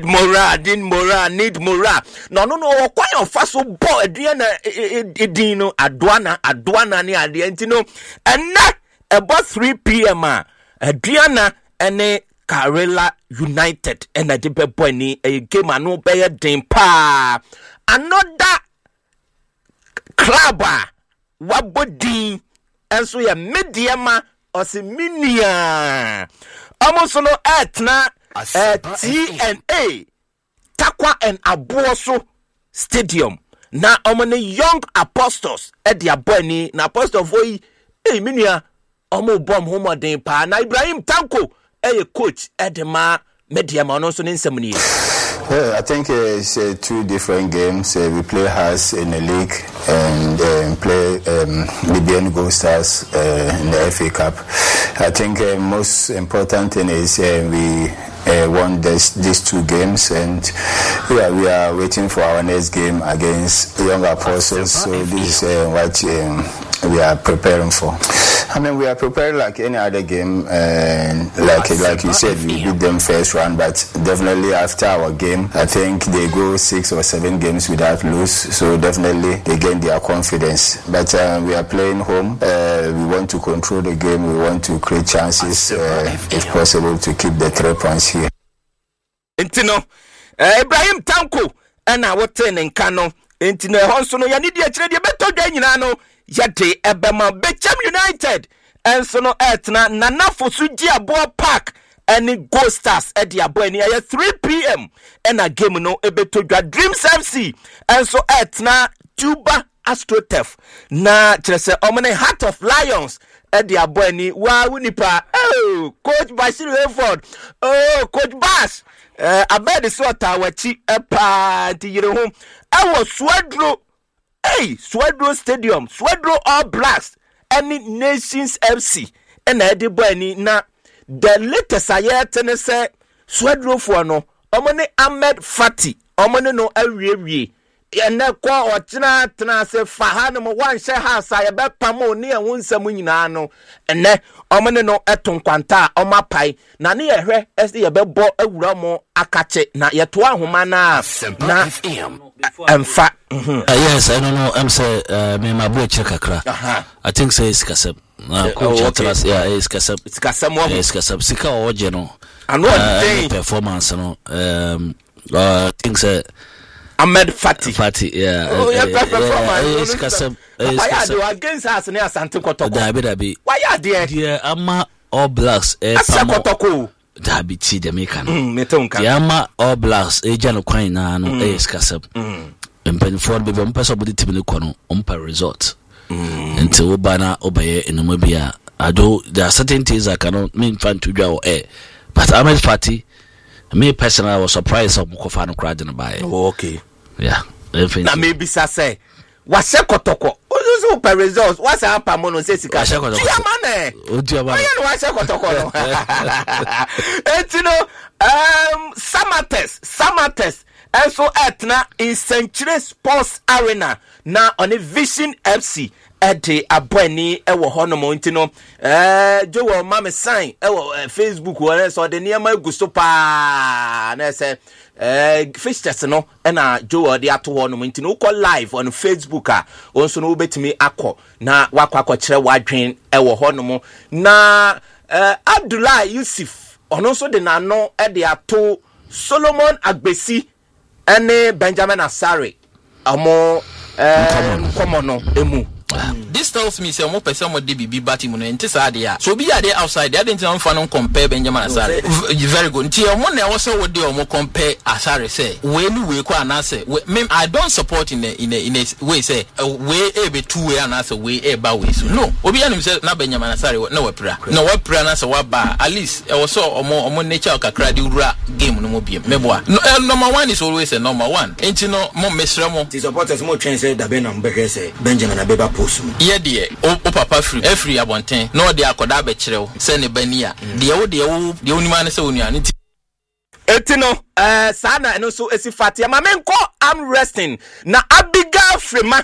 more. No. Quite a fast ball. Adriana Edino Aduana ni Adiantino. And not about 3 p.m. Adriana and Karela United and a deep boy ni a game and no better than pa. Another club wabodi and so ya mediama or siminia. Almost no etna. TNA Takwa and Abuoso Stadium na omone Young Apostles e dia boy ni na apostle voy minia omo bom homo den pa na Ibrahim Tanko e coach edema media ma no so nsem ni. I think it's 2 different games. We play us in the league and play Libyan Gold Stars in the FA Cup. I think most important thing is we won these 2 games and we are waiting for our next game against Young Apostles. So this is what we are preparing for. I mean, we are prepared like any other game, and like you said, we beat them first round, but definitely after our game, I think they go 6 or 7 games without lose, so definitely they gain their confidence. But we are playing home. We want to control the game. We want to create chances, if possible, to keep the 3 points here. Intino, Ibrahim Tanko, and I was turning Kano. Intino, Honsono, Yanidi, Trade, better than Yano. Yate Ebema Becham United and so no etna Nana Fosuji Aboa Park and Gold Stars at the Abweni at 3 p.m. and a game no Ebetoja Dreams FC and so etna Tuba Astrotef na Chese Omane Heart of Lions at the Abweni wa Winipa. Oh, Coach Bashir Hayford. Oh, Coach Bash. Abedi Sota wachi party home. I was Swadro. Hey, Swedro Stadium, Swedro All Blacks, any Nations FC, and Eddie Boyni na the latest ayatene say Swedro for no, Omane Ahmed Fati, Omane no Ewie, and na kwa ochina tena se fahana mo wan she house ya be pamo ni e wonsam nyina no, ene Omane no eton kwanta omapai na ne yehwe ese ye be bo awura mo akache na yeto ahoma na emfa. Yes, I don't know. I'm say me my boy check akra. I think say it's kasab. Coach Atlas, yeah, it's kasab. It's kasab mo. It's kasab. Sika oje no. And what performance no. I think say Ahmed Fati, yeah. Oh, yeah, performance. It's kasab. Why are you against us near Santo Kotoko? Dabi. Why are there? Yeah, ama All Blacks. Kotoko. Dabi ti Jamaica no. Metonka. Yeah, ama All Blacks. Ejano kwan na no. It's kasab. Mpenford bebe mpesa bodi timi ne kono umpa resort nti wo bana obaye enoma bia Although there are certain things I cannot mean fun to go air. But Ahmed Fati, me personally, I was surprised of Mukofano crowd in the buy. Oh, okay. Yeah. Now maybe say what's a kotoko? What's the results? What's a pamono says he can money? What's a kotoko? And you know, summer test. And so Etna in Century Sports Arena now on a Vision FC. Ede abweni ewo hono mo ntino jowo mama sign ewo Facebook wore so de niam gusto pa na se fixtures no na jowo de ato hono mo ntino ko live on Facebook a onso no betimi akọ na wakwa kire wadwen ewo hono mo na Abdullah Yusuf ono so de na no de ato Solomon Agbesi ene Benjamin Asare amo komono emu. This tells me say more person mo DBB bati mo nti sa de a so bi ya de outside they didn't even fan compare Benjamin Asare very good nti mo na wo say wo de mo compare Asare say we ni we kwa na say I don't support in a way say we e be two way na say we e ba we so no obi ya nim say na Benjamin Asare na we pra na say wa ba at least e wo so omo nature kakra de wura game no mo biem meboa number 1 is always a number 1 nti no mo mesra mo the supporters mo train say da be na mbeke say Benjamin Abeba yeah dear o papa free abonten no de akoda be kirew se ne bania de onima ne se onua ne etino sana eno so esifatia ma menko am resting na Abigail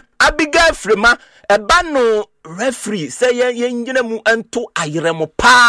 Frema eba no referee say yengyina mu ento ayeremo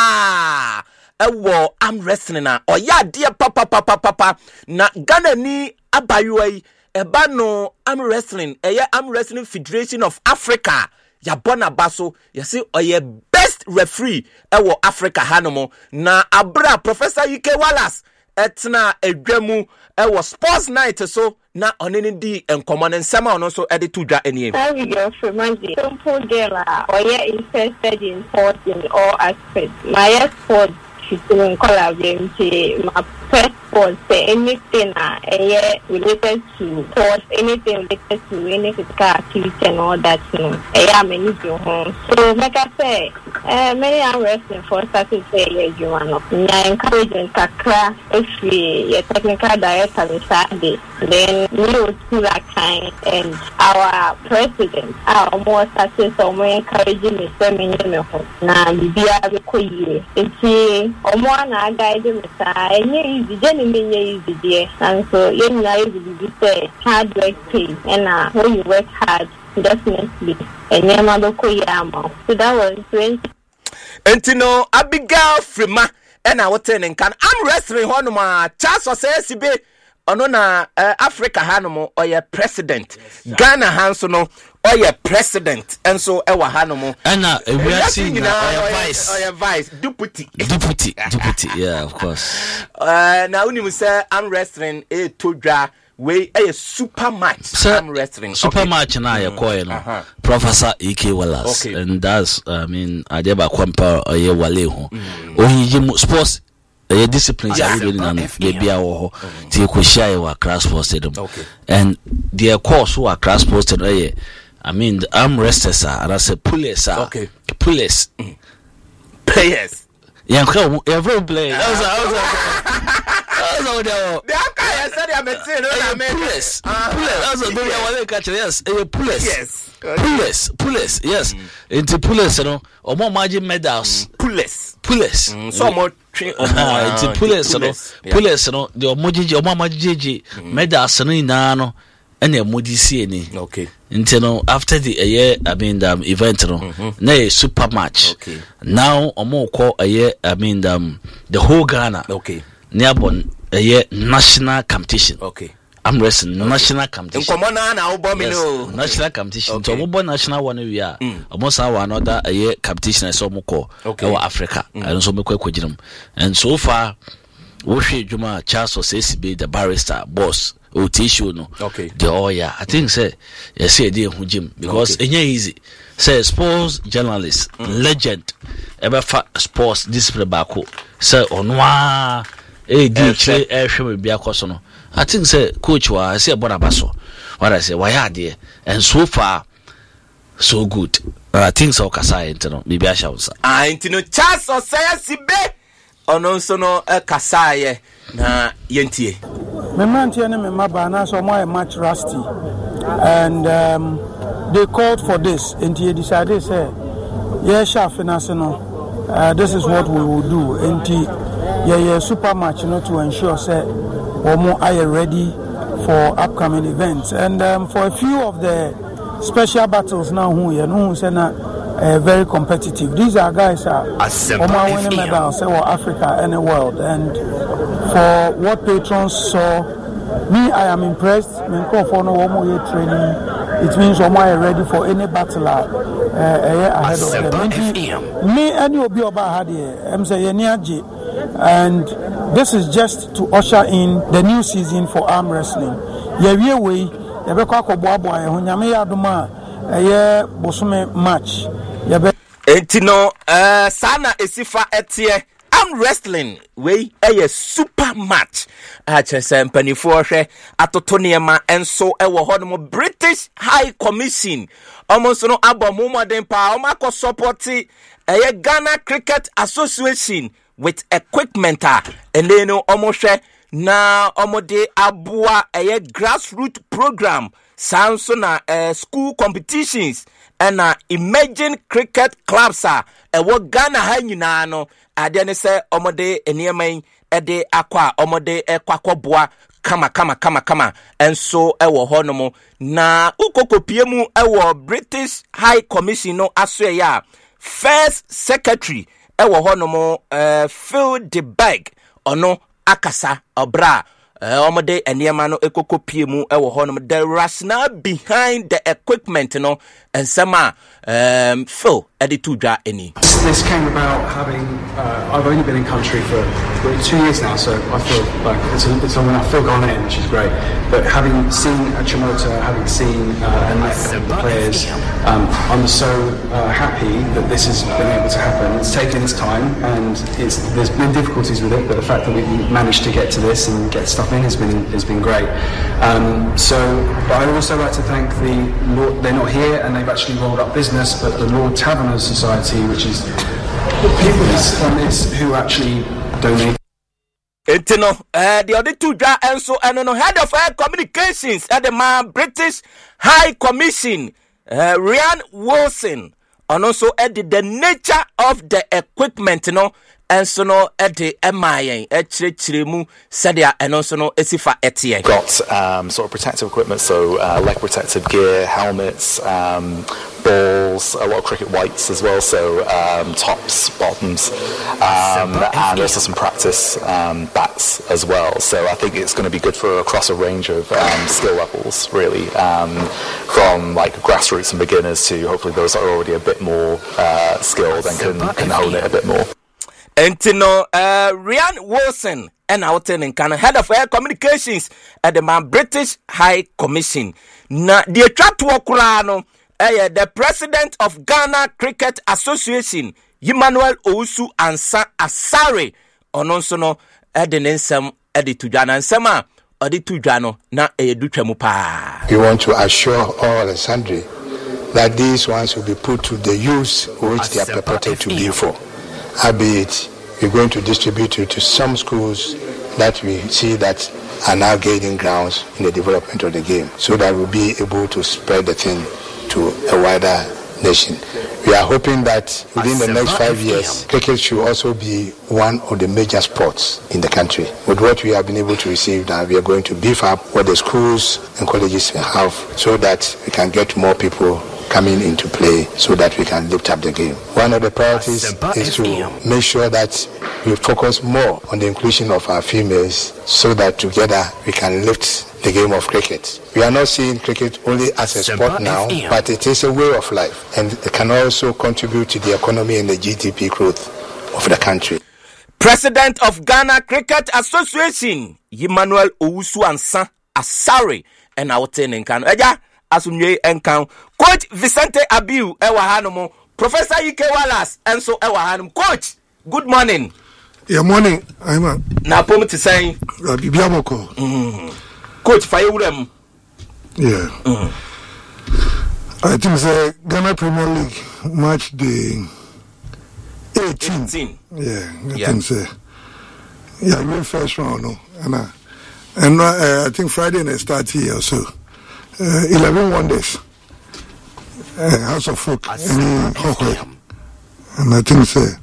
pa ewo am resting na oya de papa na Ghana ni abayoi eba no am wrestling Federation of Africa ya bona baso ya say oye best referee ewo Africa hanomo na abra Professor UK Wallace etna edwamu ewo sports night so na onene di encommon nsema ono so ede to dwa eni we go for Monday simple girl oye interested in sports in all aspects my sport in collaborating my first sport anything related to sports, anything related to any physical activity and all that, I many do home. So like I say, many are wrestling for starting say you want to encouraging kakra if we technical director on Saturday, then we will do that kind and our president our more success or more encouraging me seminar na bibia be koyi enti omo na guide me sa enye easy there and so you know you say hard work pays and when you work hard definitely and never do koyi ama so that was 20 Entino Abigail Frema and I was telling can I'm wrestling honoma Charles or say sibe ono na Africa hanomo or your president Ghana hansono or your president and so ewa hanomo and we are seeing vice deputy yeah of course now when you say I'm wrestling a todra we a super match I'm wrestling super match na ya koy no Professor EK Wallace and that's I mean adeba compare or ye wale ho o sports the disciplines are really none bia wo ho ti ko share wa class posted and their course who are class posted I mean the arm wrestlers are and I say pullers players yeah every player pullers yes into pullers you know or more margin medals pullers so more into pullers you know the omoji medals no and the modi see any until after the year I mean the event na a super match now omo call a year I mean the whole Ghana nearbon a year national competition I'm wrestling national competition national competition so we national one we are almost another a year competition I saw moko Africa and so me kwejinum and so far we hwe djuma Charles Osesibe the barrister boss o tissue no the oya I think say yes say dey hu jim because enye easy say sports journalist legend ever sports discipline bako say onwa di che ehwe bia koso no I think say coach wa say bonabaso what I say why are there and so far so good I think so kasa intino bibi a shawsa intino chance osaya sibe ono nso no kasa ye na yentie me mantie ne me maba na so my match rusty and they called for this and he decided say yeah finance no this is what we will do and yeah super match to ensure say omo are ready for upcoming events and for a few of the special battles now who you know say na very competitive. These are guys winning medals for Africa and the world. And for what patrons saw, me, I am impressed. Training. It means are ready for any battle ahead of them. Me and you be about and this is just to usher in the new season for arm wrestling. Match. Etino sana esifa etie arm wrestling we a super match achese mpanifo hwe atotoniema enso ewo hono British High Commission almost no abomo modern pa omako support Ghana Cricket Association with equipment and then omohwe na omode abua grassroots program sanso na school competitions and emerging cricket clubs ewo Ghana ha nyina no ade ne se omode eniaman ede akwa omode ekwakoboa kama enso ewo honomo na ukokopiemu ewo British High Commission no aso ya first secretary ewo honomo Phil de Berg ono akasa obra omode eniema no ekokopiemu ewo honom the rationale behind the equipment no ensema Phil editudwa eni. This came about having I've only been in country for 2 years now, so I feel like it's when I feel gone in, which is great. But having seen Chimota, having seen and met the players, I'm so happy that this has been able to happen. It's taken its time, and there's been difficulties with it, but the fact that we've managed to get to this and get stuff in has been great. But I'd also like to thank the Lord. They're not here, and they've actually rolled up business, but the Lord Taverners Society, which is the people on this who actually donate. Etino, the other two and so and no head of air communications at the British High Commission, Ryan Wilson, and also at the nature of the equipment, and so no at the MIA at Chirimu Sadia and also no Esifa Etie. Got sort of protective equipment, so leg protective gear, helmets, balls, a lot of cricket whites as well, so tops, bottoms, and also some practice bats as well. So I think it's going to be good for across a range of skill levels, really, from like grassroots and beginners to hopefully those that are already a bit more skilled and can hone it a bit more. Entino Ryan Wilson and Alton and Canada, head of air communications at the British High Commission. Na the Chatwakurano, the president of Ghana Cricket Association, Emmanuel Owusu Ansa Asare, Ononsono Edenensem Editujana and Sama Editujano na Educhemupa. We want to assure all and sundry that these ones will be put to the use which they are purported to be for. Albeit, we're going to distribute it to some schools that we see that are now gaining grounds in the development of the game, so that we'll be able to spread the thing to a wider nation. We are hoping that within the next 5 years, cricket should also be one of the major sports in the country. With what we have been able to receive now, we are going to beef up what the schools and colleges have so that we can get more people coming into play so that we can lift up the game. One of the priorities is to make sure that we focus more on the inclusion of our females so that together we can lift the game of cricket. We are not seeing cricket only as a sport now, but it is a way of life, and it can also contribute to the economy and the GDP growth of the country. President of Ghana Cricket Association, Emmanuel Owusu Ansa Asare, and our training can. Asunye enkan Coach Vicente Abiu Ewahanomo, Professor Ike Wallace and so Ewahanum. Coach, good morning. Yeah, morning. I'm na pom to say Bibiamoko. Coach Fayurem. Yeah. I think the Ghana Premier League match the 18. Yeah, I think so. Yeah, I mean first round, no. And I think Friday they start here also. 11 wonders. House of Folk and Hohwe. And I think so.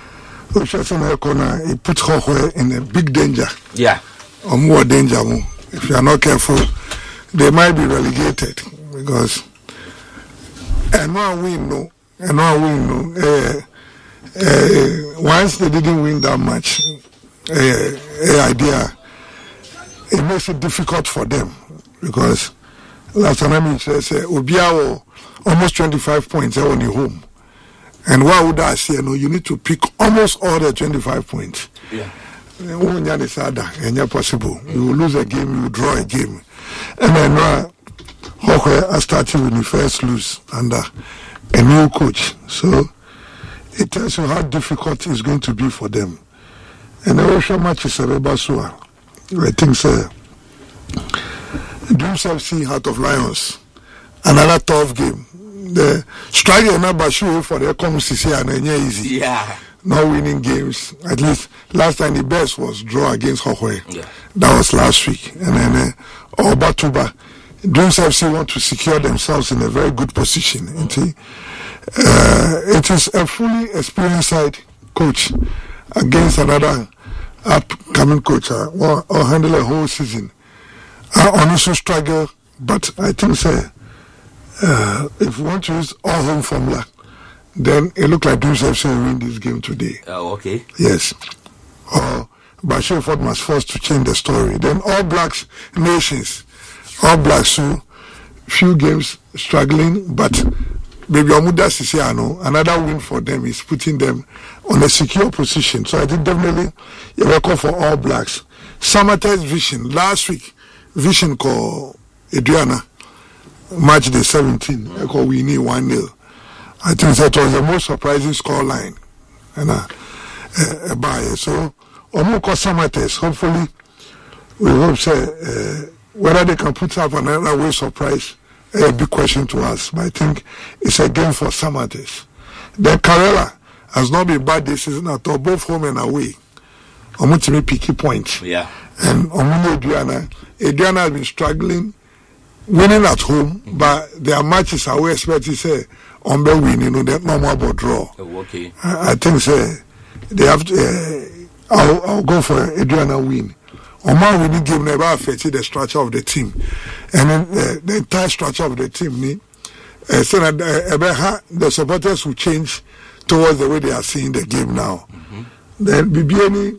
It puts Hohwe in a big danger. Yeah. Or more danger. If you are not careful, they might be relegated because once they didn't win that match, idea it makes it difficult for them because last time I says Obiawo almost 25 points on your home, and why would I say no? You need to pick almost all the 25 points. Yeah. Possible. You will lose a game, you will draw a game, and then I started when you first lose under a new coach. So it tells you how difficult it's going to be for them. And the Russia match is a Rebasua. I think Dreams FC Heart of Lions. Another tough game. The striker number show for the community and easy. Yeah. Not winning games. At least last time the best was draw against Hohwe. Yeah. That was last week. And then Obatuba. Dreams FC want to secure themselves in a very good position. It is a fully experienced side coach against another upcoming coach or handle a whole season. I honestly struggle, but I think if we want to use all home formula, then it looks like Dreams FC will win this game today. Oh, okay. Yes. Bashir Ford must force to change the story. Then All Blacks nations. All Blacks, so few games struggling, but Baby Amuda Sisiano, another win for them is putting them on a secure position. So I think definitely a record for All Blacks. Summertime Vision, last week, Vision called Adriana, match the 17, we need 1-0. I think that was the most surprising score line. And a buyer. So, Omoko Summertime, hopefully, we hope whether they can put up another way surprise, a big question to us. But I think it's a game for Samates. Then Karela has not been bad this season at all, both home and away. Omutimi picky points. Yeah. And Omuni Adriana has been struggling, winning at home, but their matches are we expect to say on the win, they're not more about draw. Oh, okay. I think they have to. I'll go for Adriana win. Oman winning game never affected the structure of the team, and then the entire structure of the team. So that the supporters will change towards the way they are seeing the game now. Mm-hmm. Then BBNE,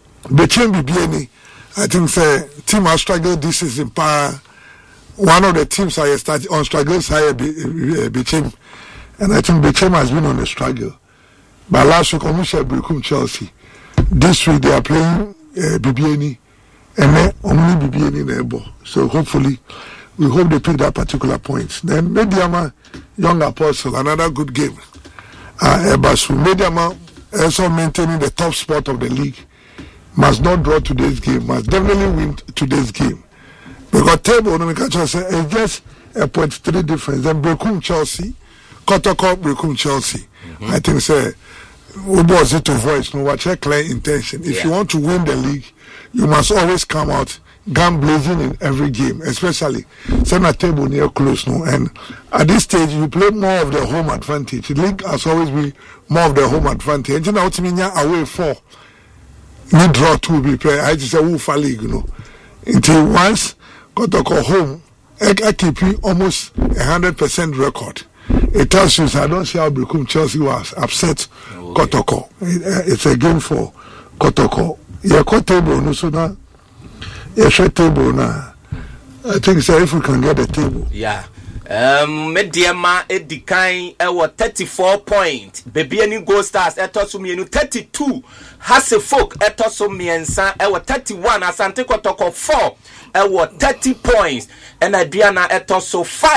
I think team has struggled this season. One of the teams I started on struggles higher Bechem, and I think Bechem has been on a struggle. But last week, Omusha Brekum Chelsea. This week they are playing BBNE. And then only BBN in the ball. So hopefully, we hope they pick that particular point. Then Mediama, Young Apostle, another good game. Ebasu, Mediama also maintaining the top spot of the league. Must not draw today's game. Must definitely win today's game. Because table, it's just a 0.3 difference. Then Brekum Chelsea, Kotoko Brekum Chelsea. Mm-hmm. I think we was it to voice, no, what's your clear intention. If you want to win the league, you must always come out gun blazing in every game, especially send a table near close, no. And at this stage, you play more of the home advantage. The league has always been more of the home advantage. And you know, away 4, need draw 2 be played. I just say Ufa league, until once got to go home, I keep almost 100% record. It tells you, I don't see how Brekum Chelsea was upset. Kotoko. It's a game for Kotoko. Yeah, table no so now. Yeah, share table now. I think if we can get the table. Yeah. Mediama Edikai ewo 34 points. Bebiani Gold Stars etosumienu 32. Hasefok etosumiensa ewo 31. Asante Kotoko 4 ewo 30 points. And Adriana etoso 5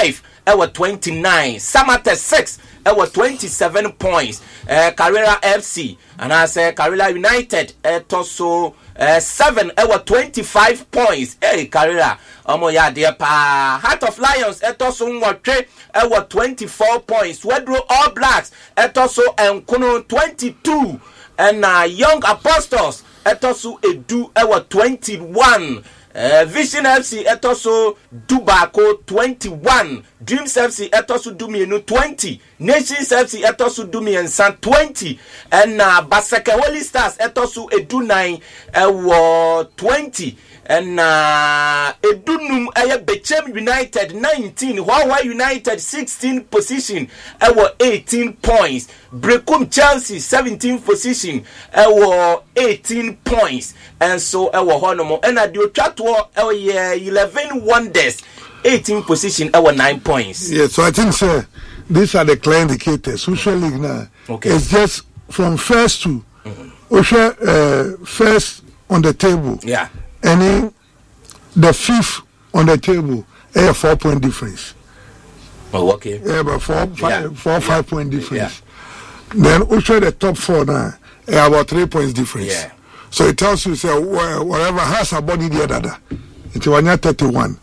ɛwɔ 29. Samate 6 ɛwɔ 27 points. Carrera FC and I say Carrera United so 7 ɛwɔ 25 points. Carrera omo ya de pa. Heart of Lions so nwotwe ɛwɔ 24 points. Wedro All Blacks so enkono 22 and Young Apostles so edu ɛwɔ 21. Vision FC etoso Dubako 21, Dreams FC etoso Dumienu 20, Nations FC etoso Dumiensan 20, and Baseke Holy Stars etoso Edu 9 20, and Edunum Bechem United 19, Huawei United 16 position 18 points, Brekum Chelsea 17th position 18 points, and so Honomo and Adiotratwo 11 Wonders 18 position 9 points. Yeah, so I think sir, these are the clear indicators. Social League now, it's just from first to first on the table. Yeah. And the fifth on the table, a 4 point difference. Oh, okay. Yeah, but 5 point difference. Then also the top 4 now, about 3 points difference. Yeah. So it tells you, say, whatever has a body the other. It's 31.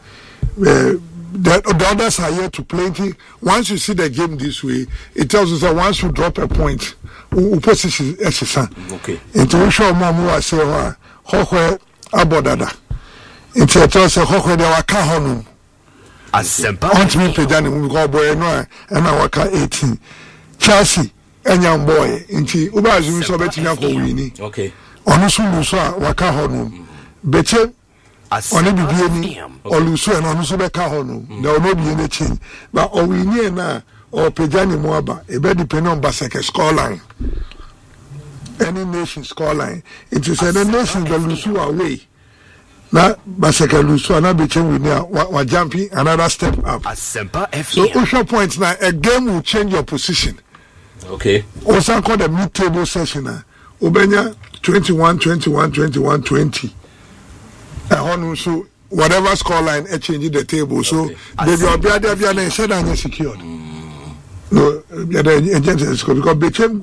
The others are here to plenty. Once you see the game this way, it tells you that once you drop a point, position exercise. Okay. Into we show Mamu say, Hokwe Abodada. Into it tells you, Hokwe de Waka Honum. Asempa. Want me to Johnny, we go boy, and I waka 18. Chelsea, and young boy. Into Ubazu, so betting up winning. Okay. Onusu Lusa, Waka Honum. Betche. Oni bibieni olusu and onusu beka hono there will not be any change but we near na or pejani moaba e be depend on Baseke score line any nation score line it is a nation the lusu away na Baseke lusu na be change with near wa jumping another step up Asempa FM. so usual point now a game will change your position. Okay. Also called the mid table session na obenya 21 20 so whatever score line change the table so baby obiade said and secured no the agent is because became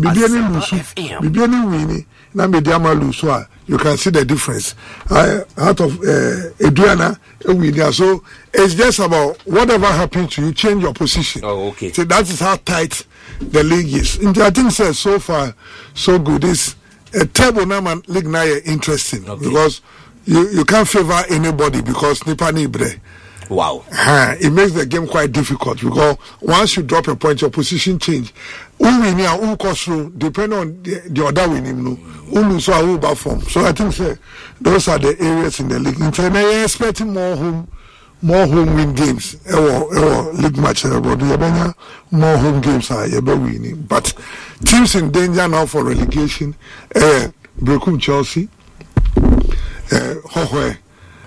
bibiani wini na mediama luso you can see the difference out of Adriana winner so it's just about whatever happens to you change your position. Okay. So that is how tight the league is. And I think so far so good. This table number league now interesting because you can't favor anybody because Nipa Nibre. Wow. It makes the game quite difficult because once you drop a point, your position change. Who win here, who cost through, depending on the other winning, who lose or who back form. So I think those are the areas in the league. In China, you're expecting more home win games. League match, more home games are winning. But teams in danger now for relegation, Brekum Chelsea. Hohwe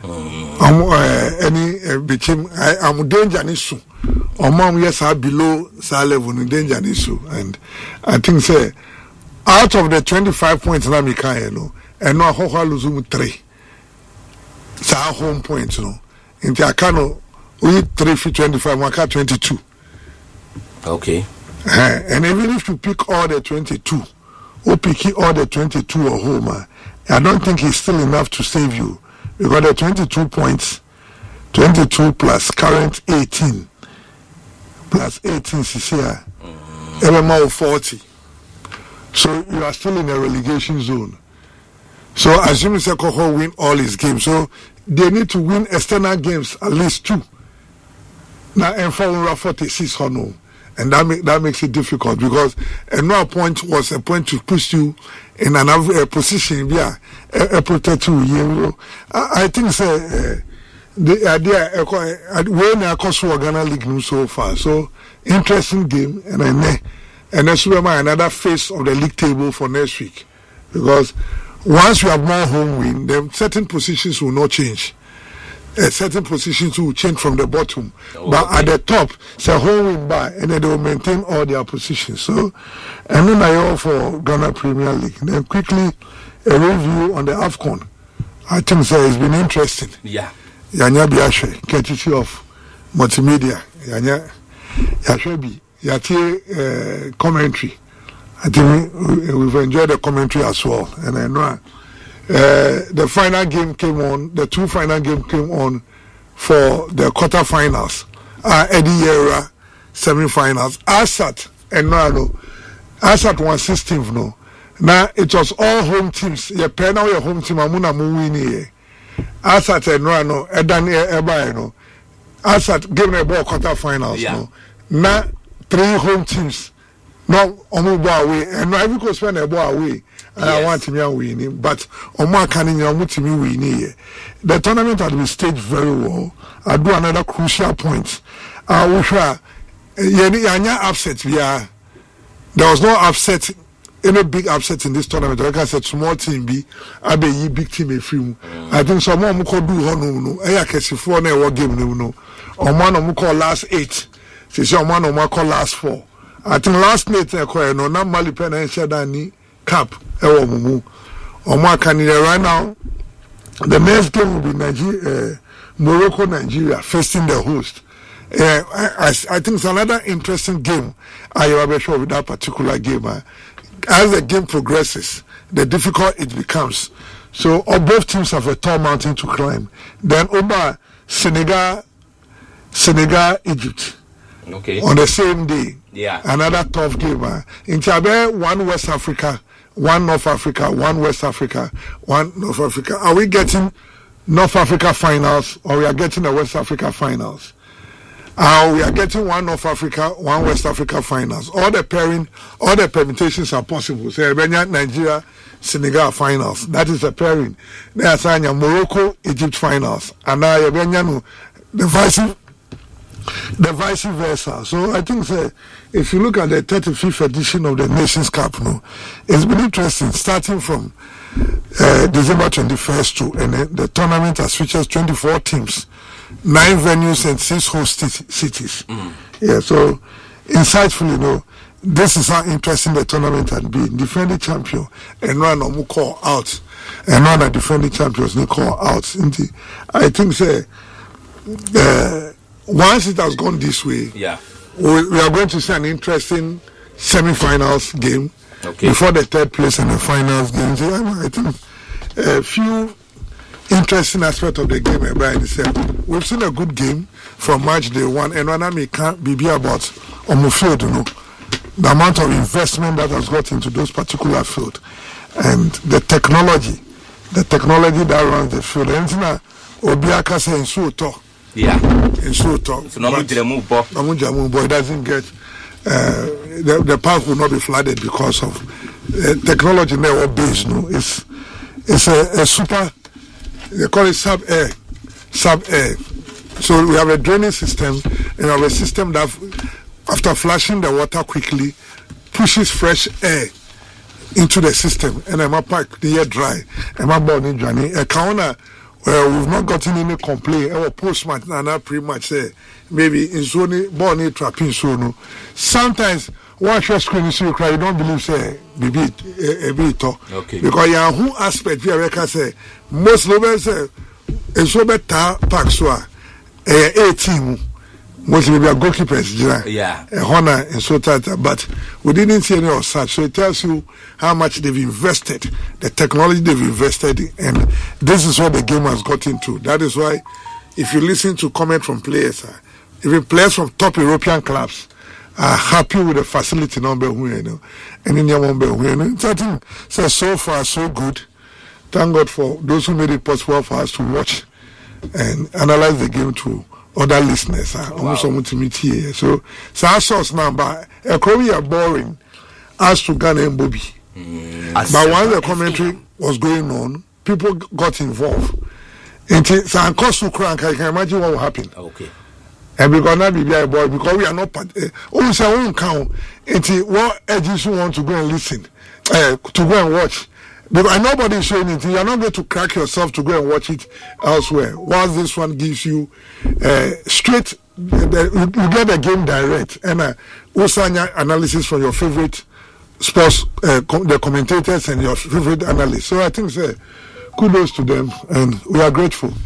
any became I'm danger nisu or mom yes are below sa level in danger nisu and I think say out of the 25 points na me kan and no hohwa lose 3 sa home points no into akano we 3 for 25 maka 22. Okay. And even if you pick all the 22 or pick all the 22 or home I don't think it's still enough to save you because the 22 points, 22 plus current 18, plus 18 is here, every more 40. So you are still in a relegation zone. So assuming Sekoko win all his games, so they need to win external games at least 2. Now, and 46 or no. And that makes it difficult because another point was a point to push you in another position. Yeah, a protect you. I think the idea when I cost for Ghana League so far. So interesting game, and that's another phase of the league table for next week because once you have more home win, then certain positions will not change. Certain positions will change from the bottom, but at the top, it's a whole win by, and then they will maintain all their positions. So, and then I all for Ghana Premier League. Then quickly a review on the AFCON. I think it's been interesting. Yeah. Yanya Biashe, Ketiti of Multimedia. yanya yahwebi yati commentary. I think we've enjoyed the commentary as well, and I know the final game came on. The two final games came on for the quarterfinals. Eddie Yera semi-finals. Asat and Nano. Asat won 16th no. Now it was all home teams. Your penal your home team. Amuna Muwini. Asat and Nano. Edani Eba no. Asat gave me a ball quarterfinals no. Now 3 home teams. No, Omo ball away, and I will spend a ball away. I want to be winning, but Omo can in winning. The tournament had been staged very well. I do another crucial point. Yanya upset. There was no upset, any big upset in this tournament. Like I said, small team be, I be big team a few. I think someone could do no. I can see 4 never game no. Omo no call last 8. She said Omo no call last 4. I think last night no na Mali pen and Shadani cap ewo mumu. Omo kanire right now. The next game will be Morocco Nigeria facing the host. I think it's another interesting game. I am sure with that particular game. As the game progresses, the difficult it becomes. So both teams have a tall mountain to climb. Then over Senegal, Egypt. Okay. On the same day. Yeah. Another tough game. In Chabe, 1 West Africa, 1 North Africa, 1 West Africa, 1 North Africa. Are we getting North Africa finals or we are getting the West Africa finals? We are getting 1 North Africa, 1 West Africa finals. All the permutations are possible. So Nigeria, Senegal finals. That is the pairing. There's Morocco, Egypt finals. And now the vice versa. So I think if you look at the 35th edition of the Nations Cup, it's been interesting starting from December 21st to, and the tournament has featured 24 teams, 9 venues and 6 host cities. Yeah, so insightfully, this is how interesting the tournament had been. Defending champion and one of call out, and one of defending champions they call out. I think once it has gone this way, we are going to see an interesting semi-finals game before the third place and the finals game. I think a few interesting aspects of the game. We've seen a good game from match day 1, and when I can't be about field, the amount of investment that has got into those particular field, and the technology that runs the field. And Obiaka saying so talk. Yeah. In so talk. So no boy doesn't get the park will not be flooded because of technology network base. It's a super, they call it sub air. So we have a draining system and we have a system that after flushing the water quickly pushes fresh air into the system, and I'm pack the air dry. I'm about to journey a counter. Well, we've not gotten any complaint. Our post-match and pre-match maybe in zone born trapping so. Sometimes one short screen you see you cry, you don't believe maybe a bit okay. Because you who aspect here can say most lovers is so better pack so 18 mostly we are goalkeepers, yeah, a honor and so that, but we didn't see any of such. So it tells you how much they've invested, the technology they've invested in, and this is what the game has got into. That is why, if you listen to comment from players, even players from top European clubs are happy with the facility number, and in your number, I think so far so good. Thank God for those who made it possible for us to watch and analyze the game too. Other listeners almost to meet here. So our source number are boring as to Ghana and Bobby. But while the commentary was going on, people got involved. And so I can imagine what will happen. Okay. And because now be a boy, because we are not always our own count. And what edges you want to go and listen, to go and watch. Because nobody is showing it. You're not going to crack yourself to go and watch it elsewhere. Whilst this one gives you straight, you get the game direct. And also analysis from your favorite sports, the commentators and your favorite analysts. So I think kudos to them, and we are grateful.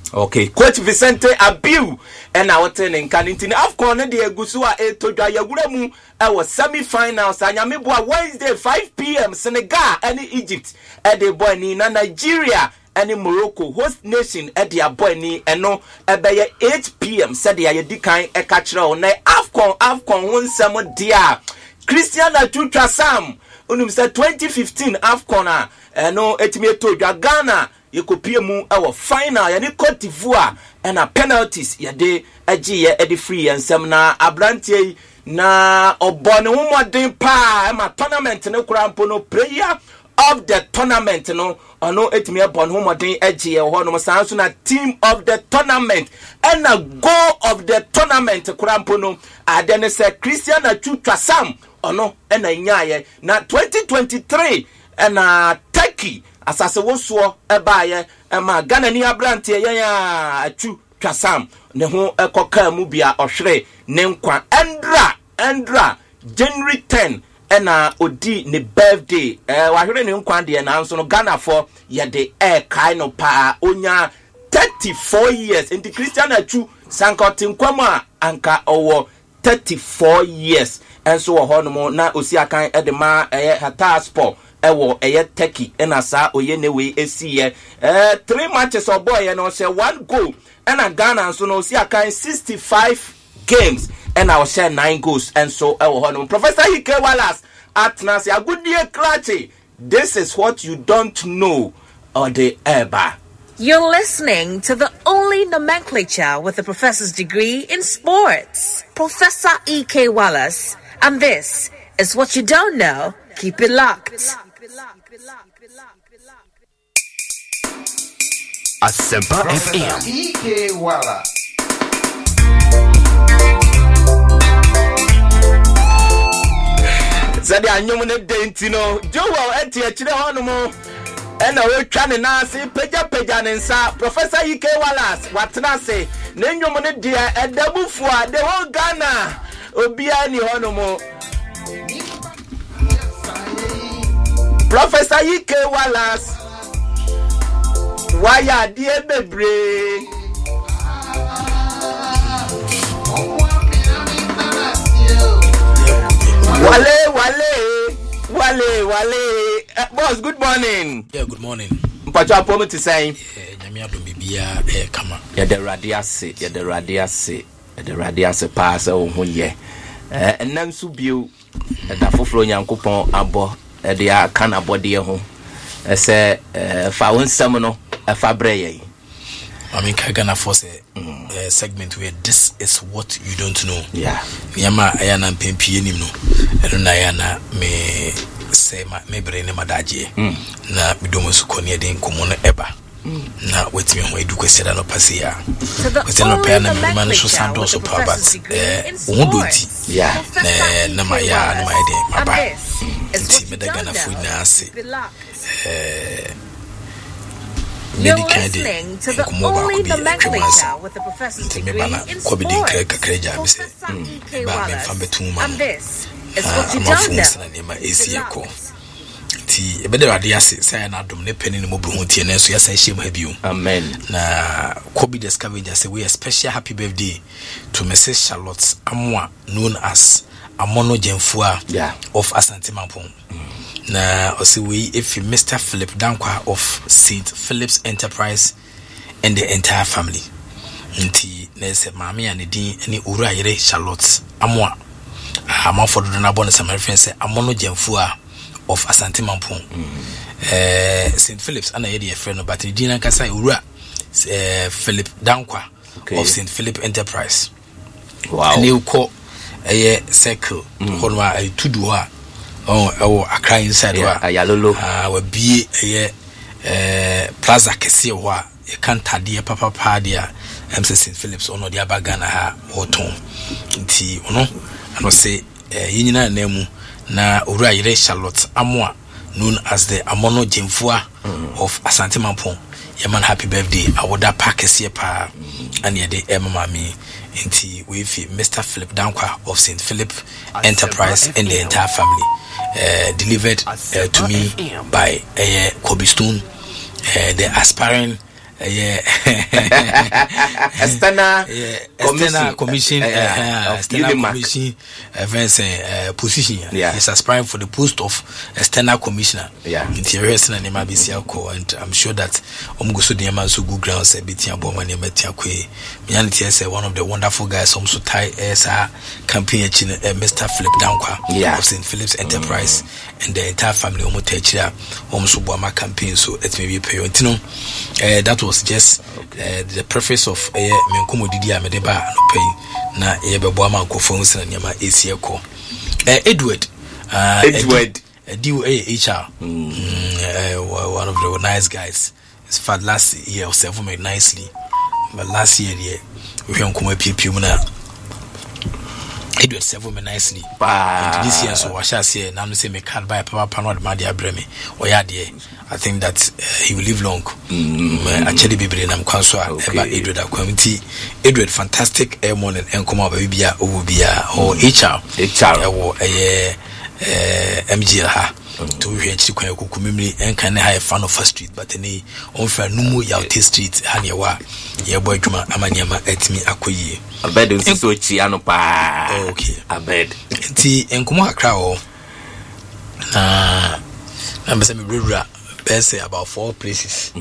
Okay, Coach Vicente Abiu and our turning Canintini AFCON de Gusua Etoja Yaguramu our semi-finals and Yamibwa Wednesday 5 p.m. Senegal and Egypt at the boy ni Nigeria and Morocco host nation at the boy ni eno ebeye 8 p.m. said the Ayedikan Ekachra on AFCON one some dia Christian Atutra Sam unum said 2015 AFCON no etime Ghana Yekopie mu our final yani Cote d'Ivoire and a penalties yade agiye edi free and semna abrantie na obone womoden pa ma tournament ne kurampo no player of the tournament no ono etime obone womoden agiye ho no sanso na team of the tournament and a goal of the tournament kurampo no adene se Christian Achutwa Sam ono ena nyaye na 2023 and Turkey asase woso ebaye ema Ghana ni abrantie ya atu twasam ne ho ekoka mu bia ohwere ne nkwa endra January 10 ena odi ne birthday wahwere ne nkwa de na nso no Ghana for ye de kai no pa onya 34 years enti Christian Atu sankoti nkwam a anka owo 34 years enso wo ho no mo na osi akan edema hata sport ewo Turkey ena sa oye newe esiye 3 matches of boy and also 1 goal and a Ghana so no see akan 65 games and I share 9 goals and so ewo hono Professor Ike Wallace at Nasi Agudie Krachi. This is what you don't know or the eba. You're listening to the only nomenclature with a professor's degree in sports, Professor E.K. Wallace, and this is what you don't know. Keep it locked. Asempa FM. E.K. Wallace. Zadi anyom ne dentino Joel enti akire hono mo ena we twa ne nase peja ne nsa Professor E.K. Wallace watena se ne nyom ne dia edabufu a the whole Ghana obia ni hono mo Professor E.K. Wallace why die bebre Wale. Boss, good morning. Yeah, good morning. Mpacho apomo to say. Nyame adom bibia kama. Ya the radiase pass ho ye. Enam su bio da foforo nyankopon abo de aka na bode ho. Se fa wonsam no fa breye. I mean, Kagana force a segment where this is what you don't know. Yeah. Yama ayana mpempi no. Eruna ayana me say me brain madaje. Na bidomo su koni den komono eba. Na wetimi ho edu kweseda no pasia. Wetimi no pa na me man so sando so pa but wondoti. Yeah. Na maya na maya den baba. Ti me daga na fu na ase. You're listening to the only nomenclature with the professor's degree in sports, Professor E.K. Wallace, and this is what you don't know. Ti ebede rade ase say na dom ne peni mo bro tie na so yasa hye ma biu. Amen. Na Kobe the Scavenger say we a special happy birthday to Mrs. Charlotte Amwa, known as Amono Jemfua of Asante Mampong. Na also we if Mr. Philip Dankwa of St. Philip's Enterprise and the entire family. Nti na se mama ya ne din ene owura yere Charlotte Amwa. Amafo do na bonus some reference say Amono Jemfua of Asante Mampong. St. Philip's ana yede friend no but the din anka say owura Philip Dankwa of St. Philip Enterprise. Wow. Ne uko circle honwa tudu ha Accra inside ayalolo we be plaza kese ho a e kan tade papa dia St. Philip's ono dia bagana ha hoton nti ono ano se yinyina na mu na owura yire Charlotte Amwa, known as the Amono Jemfua of Asante Mampong. Yaman happy birthday awoda park kese pa ane de mami nti we fi Mr. Philip Dankwa of St. Philip Enterprise and the entire family. Delivered to me by Kobe Stone, the aspiring External commission position. He's aspiring for the post of external commissioner. Interior and I'm sure that Omguso Diama so good grounds a bit and Bomani Metiakwe. Mianity is one of the wonderful guys also tie as a campaign Mr. Philip Dankwa of St. Philip's Enterprise and the entire family Omotechia Omsubuama campaign. So it may be payantino. That was just the preface of Menkumo Didia Medeba no pay na Yebeboama Kofons and Yama Asiako. Edward DOAHR, one of the nice guys. His father last year was made nicely, but last year we can't come up Pumuna. Edward several nicely. And this year, so I shall say, now say me can't buy a Papa Panod Madia Breme or Yadie. I think that he will live long. Actually, be in Amquaswa, ever Edward committee. Edward, fantastic airmon and come up Ubia or HR or MGH. To reach community and can have fun of first street, but any on Numu Yaute Street, Hanyawa, your boy Juma Amanyama at me Akoye. A bed in so Chiano pa. Okay, a bed. Tea and Kuma Crow. I'm saying, best about 4 places.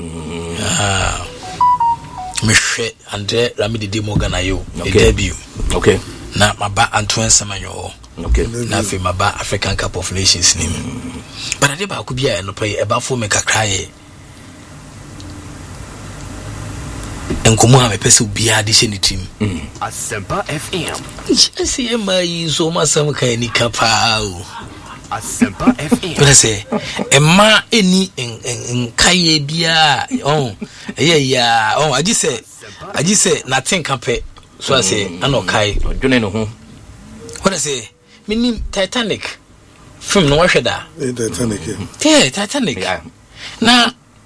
Miche and Ramidi Demoganayo, a debut. Okay. Now, my back Antoine Samanyo. Okay. Nothing about African Cup of Nations name. But I did about Kubia and play about 4 make a cry. And Kumama Pesu be addition team. Asempa FM. Yes, my so much some kind of kapao. Asempa FM. But I say, a ma any in Kaye Bia. Oh, yeah. Oh, I just say, nothing compare. So I say, I know Kai. Do you know who? What I say? Meaning Titanic. Film no watch that. Titanic. Yeah, Titanic. Yeah. Now,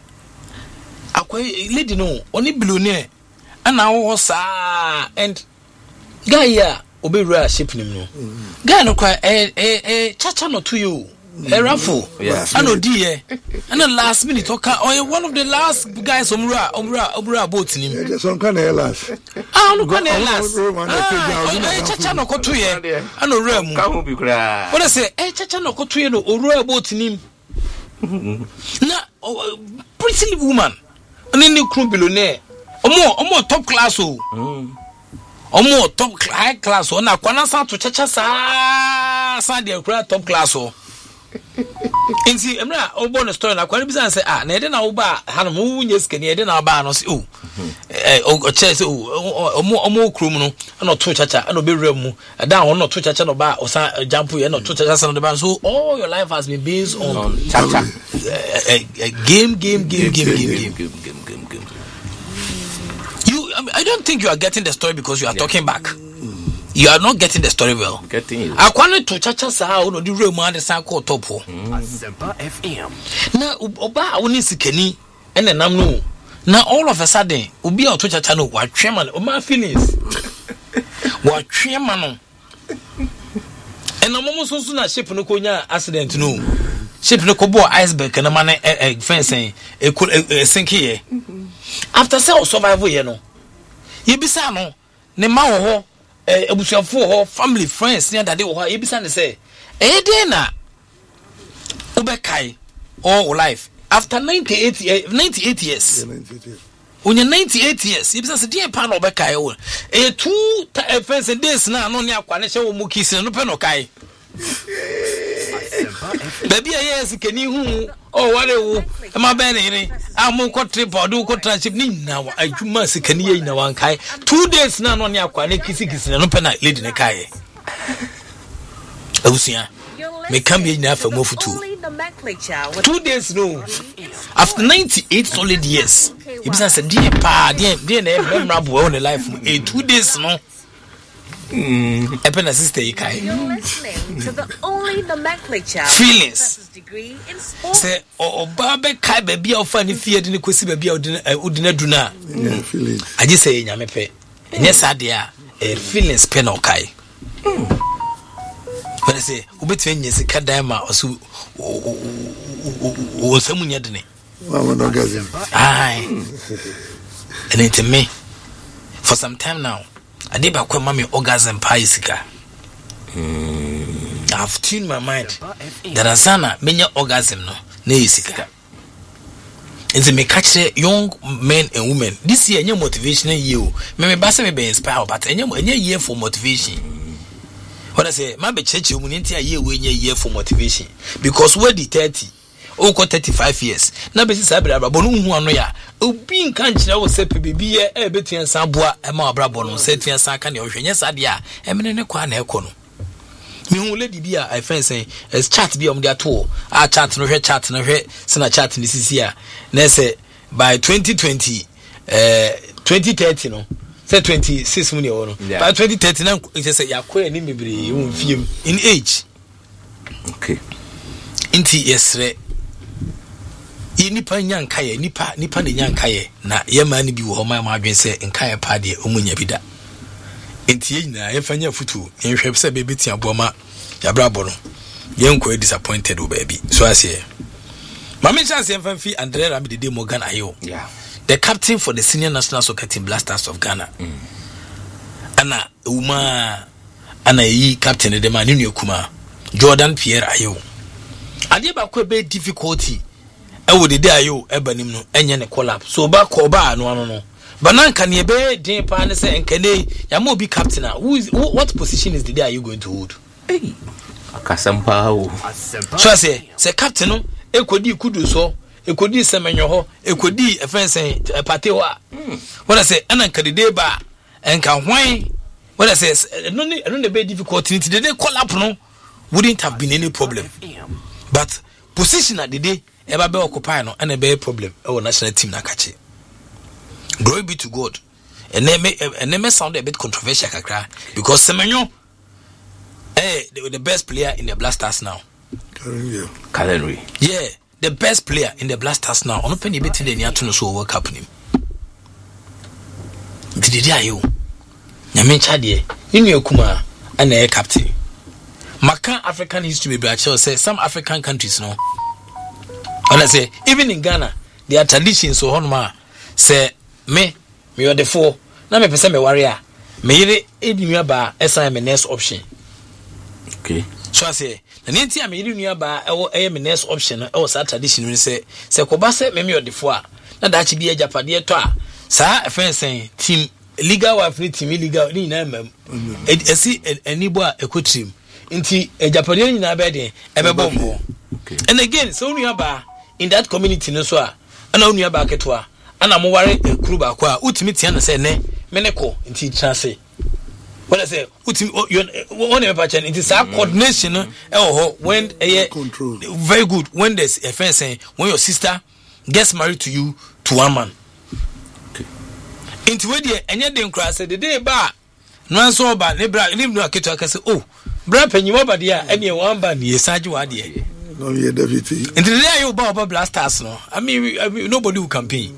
I lady no only billionaire. And now was and guy ya obey ship no. Guy no quite chacha no to you. A raffle. I know dear. And the last minute one of the last guys Omra boat in him. Some kind of last. Ah, no kind of last. Chacha no to ye. I know Rem. What I say, chacha no to ye no Ora boat in him. Now, pretty woman. And then you crew billionaire. Or more top class. Or more top high class. Or now, Kwanasa to chacha Sunday top class. And see, I'm not over the story. I can't be say, na then I'll buy Hanamu, yes, can you then I'll buy no see, chess, more criminal, and not two chacha, and be remu, and down not two chacha no bar or jump, and not two chachas on the bar. So all your life has been based on chacha. Game. I don't think you are getting the story because you are talking back. You are not getting the story well. I wanted to chacha sao no the room and the sanko topo. Asempa FM. Now oba woni sikani and then no. Now all of a sudden obi o to chacha no wa twema o my feelings. Wa twema no. And no momo so na ship no konya accident no. Ship no ko bo iceberg na man fencing e sink here. After say survival here no. Ye bisa no ne ma wo ho ebusuafo family friends near that they were ebisa ne say dey na ubekai all life after 98 years onye 98 years ebisa say dey pa na ubekai o 2 friends and days na no ne akwane hye wo mu kisi no pe no kai baby yes keni hu ware wo ma be ne amu ko trip odu ko tranship ni na adwuma sikani yi na wan kai 2 days na no ne akwane kisi no pe na lady ne kai awusia me kam be na fa mofutu 2 days no after 98 solid years ibisa say die pa die na memorable on the life 2 days no Epena sister Ikai. You're listening to the only nomenclature feelings. Say Obabe Kai baby of funny feared in the Kwesi baby Udina Duna. Feelings. I just say Yamepe. And yes, I dear a feelings pen or Kai. But I say, Ubetwin is a Kadama or so. Or someone yadne. Aye. And it's me. For some time now, I did back when mommy orgasm paisika. I've tuned my mind that Asana many orgasm no neisika. And me catch young men and women. This year, your motivational you. Me basa me be inspired, but any year for motivation. What I say, my church you a year for motivation. Because we're the 30. Oh, 35 years. Now, Bessie Sabra, Bonu, one way. Oh, being country, I was say, PBB, a betty and Sabua, and my brabon, set and Sakan, Ocean, yes, Adia, and Menekwan Econo. Me who lady be I fancy as chat be on their tour. I chat no chat no send a chat in this year. Nesse by 2020, 2030, no, say 26 million. By 2030, now it is a Yakwe and film in age. Okay. Inti yesre. Nipa nyankaye nipa ne nyankaye na yema ni bi wo homa ma adwen se nkaye pa de omunya bida enti yina yefanya futu yenhwɛ se bebe tia boma yabrabo no yenko disappointed o baby so asie mama chance yemfa Andre Ramide Morgan Ayo, yeah, the captain for the senior national soccer team Blasters of Ghana. Ana uma ana yi captain de man ni kuma Jordan Pierre Ayo ade ba ko be difficulty e wo de Ayo e banim no enye ne collapse so ba ko ba no bananka ne be den pa ne se enkane ya mo be captain what position is the day are you going to hold? Hey, akasampa o so say captain no ekodi kudu so ekodi semenyo ho ekodi efense pate ho a what I say ananka de day ba enka hwan what I say no ne be difficult the day collapse no wouldn't have been any problem, but position at the day eba be occupy no and be problem our national team na kache. Glory be to God. And they may sound a bit controversial kakra because Semenyo the best player in the Blasters now. Calendary. Yeah, the best player in the Blasters now. On penny bit in the Niatuno so World Cup him. Did you? Yamin Chadie, in your Kuma and the captain. Maka African history be say some African countries no. And I say even in Ghana, their traditions so honma say me are the four. Na me pese me warrior. Me yire edunua ba esa me next option. Okay. So I say, na nti a me yire nua ba e me next option no e sa tradition ni say ko ba say me are the four. Na da chi bi ajapade to a sa efensen team legal wa free team illegal ni na mam. Esi enibo a ekotrim. Nti ajapade ni na be den e be bombo. Okay. And again, so nua ba in that community no so a ana nua ba ketwa ana mo ware kuru ba kwa utimi tia na say ne meneko nti chance what I say utimi one ever chan nti sa coordination when very good when there's a friend saying when your sister gets married to you to one man. Okay. Nti we dey enye den kra say the day ba no so ba ne bra ni no aketo aka say oh bra panyiwa ba dia ene one ba ne yesaje wa de no ye deputy and the day you ba Blasters no I mean nobody will campaign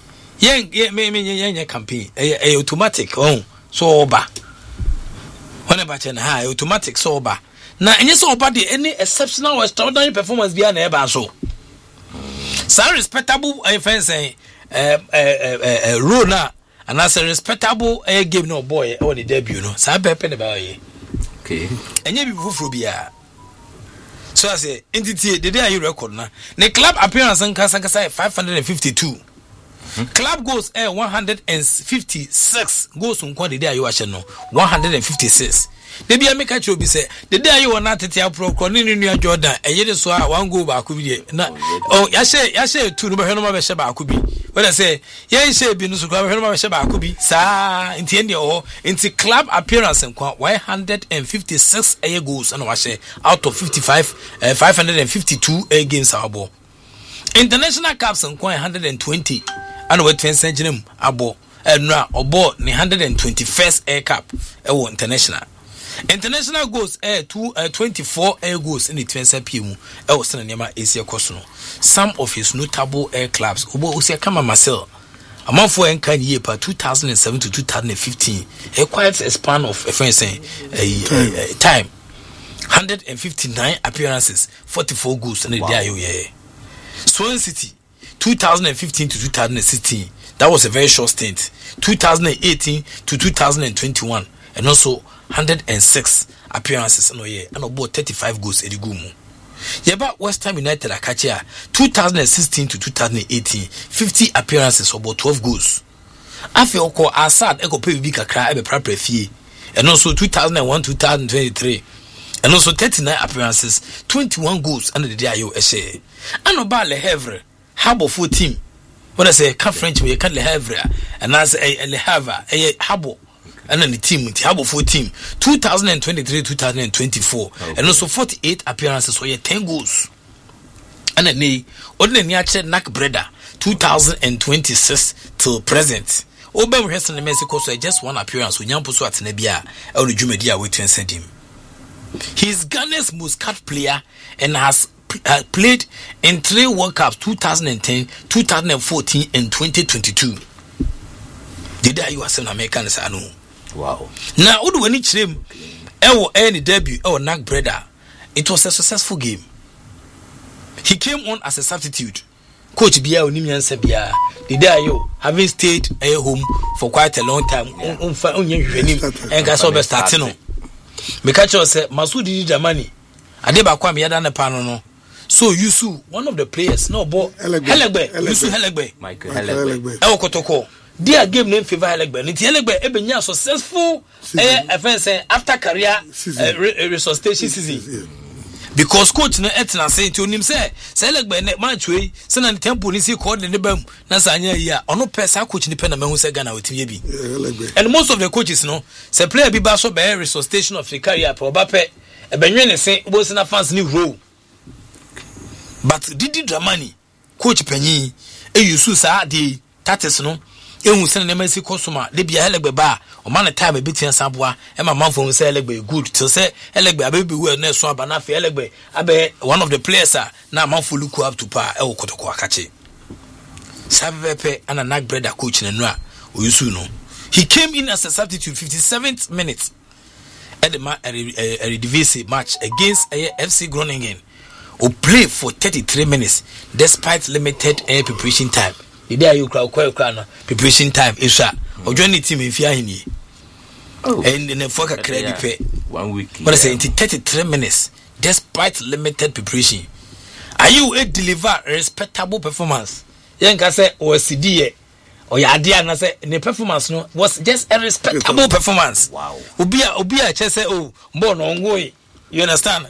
me campaign automatic so ba whenever chen ha automatic so ba na enye so ba de any exceptional or extraordinary performance bia na e ba so some respectable fans role na and as a respectable game no boy on the debut no sa pepe ne ba ye okay enye bi fufuro bia. So I say, entity, the day are you record now? The club appearance and Kasakasa 552. Club goes 156 goes on quantity day you watch no 156. The be a make a show be say the day you are not at your pro Cornelia Jordan and yet so one go back could be oh yashe two no shaba could be what I say yeah say be no shaba could be sa intend your into club appearance and 156 goals and wash out of 552 games our ball. International caps and 120 and what 10 century abo and now aboard the 121st air cap international. International goals 24 air goals in the 20th PM Asia Kosono. Some of his notable air clubs Obo Usia Kama Marcel a month for Enkan year per 2007 to 2015 a quiet span of time 159 appearances 44 goals in the day. Swan City 2015 to 2016, that was a very short stint. 2018 to 2021, and also 106 appearances no year, and about 35 goals in the gumu. Yeba West Ham United Akacha 2016 to 2018, 50 appearances, about 12 goals. Afi oko Assad eko pe bibi kakra ebe prapra fie, and also 2001 2023, and also 39 appearances, 21 goals under the DIO Eshe. And oba Le Havre Habo full team. When I say can French we can Le Havre, and as a Le Havre a Habo, and then the team Habo full team 2023-2024, and also 48 appearances, so 10 goals. And then the ordinary Nak Breda 2026 till present. Obem Western Mexico, so just one appearance with Yampuso at Nebia, El Jumedia with to send him. He is Ghana's most cut player and has played in 3 World Cups 2010, 2014, and 2022. Did I you are some Americans? I know. Wow. Now, what do we need him? Any debut or Nak Breda? It was a successful game. He came on as a substitute. Coach Bia Unimian Sabia, the day you having stayed at home for quite a long time, and Gasobe Statino. Mekacho said, Masudi Jamani, Adeba Kwame Yadana Panono. So Yusu, one of the players, no ball, Helegbe, Yusu Helegbe, Michael Helegbe, El Kotoko. Their game name favor Helegbe. Helegbe Ebenya successful after career resuscitation season. Because coach no etina say to him say Helegbe ne match we say na tempo ni see call the bam na sanya ya ono pesa coach ni pe na mehu say Ghana wetin bi. And most of the coaches no say player bi ba so be resuscitation of the career for Obape ebenwe ne say bo na fans ni row. But Didi Dramani coach panyi e yusu sa de tates no ehun se na mesi kosoma de bia Helegbe ba o man time be tian saboa e ma manfo say Helegbe good till say Helegbe abebi we na so aba na fe Helegbe abe one of the players na manfo look up to pa e okotoko akache sabepe ana Nak Breda coach na no a oyusu no. He came in as a substitute 57th minute at the Eredivisie match against FC Groningen. Who played for 33 minutes despite limited preparation time. The day you crowd preparation time is or join the team in Fiahini. And in a fucker credit pay 1 week. But I say 33 minutes despite limited preparation. Are you a deliver a respectable performance? Young can say or CD or your idea and I say the performance no was just a respectable performance. Wow. Ubia just say oh born on way. You understand?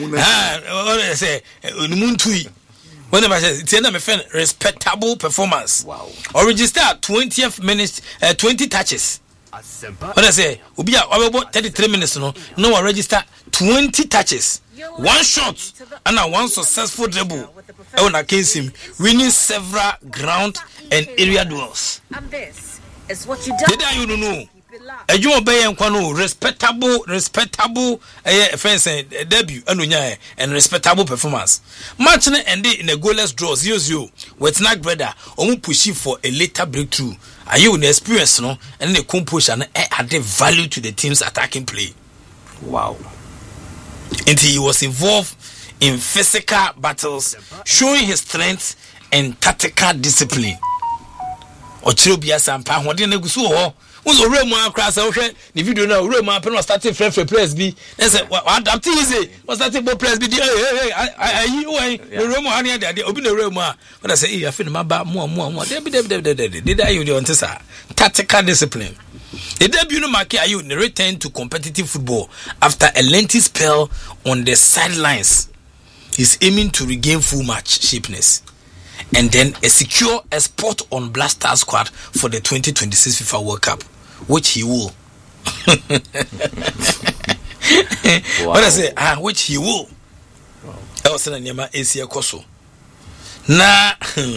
Say whenever I say it's a respectable performance. Wow. Or register 20th minute 20 touches. When I say Ubia about 33 minutes no I register 20 touches. 1 shot and a 1 successful dribble against him, winning several ground and area duels. And this is what you do. Did you know? Ejumo be enkwano respectable debut and respectable performance. Match ended in a goalless draw 0-0 with Nak Breda pushing for a later breakthrough. Are you in the experience no and the compush and added value to the team's attacking play. Wow. Until he was involved in physical battles, showing his strength and tactical discipline. Ochirobia Sampa hodin negusu ho Uzo Remo across the video now. Remo starting friend players be. They say, what I'm easy. Was starting for players be. Hey, Remo, honey, they open the Remo. When I say, I feel my back more. Did I you on this? Tactical discipline. The debut market you return to competitive football after a lengthy spell on the sidelines. He's aiming to regain full match shapeness and then secure a spot on Blaster squad for the 2026 FIFA World Cup, which he will. Wow. What I say? Which he will. I was saying, "Nyama Asia Koso." Nah,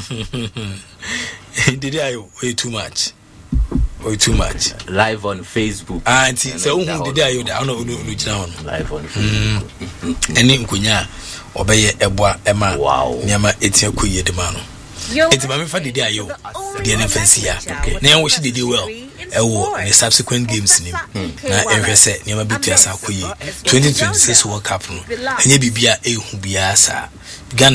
did I way too much? Way too much. Live on Facebook. So who did I? I don't know. Live on Facebook. Any nkunya. Obeye Ebwa Emma. Wow. Nyama etia kuye de mano. Eti mama fa dede ayo. De ne fancy ya. Na wo shi dede well. Ewo the subsequent games nim. Na ehwe se nyama bitu asa kuye. 2026 World Cup no. Enye bibia ehu bia sa. Ghana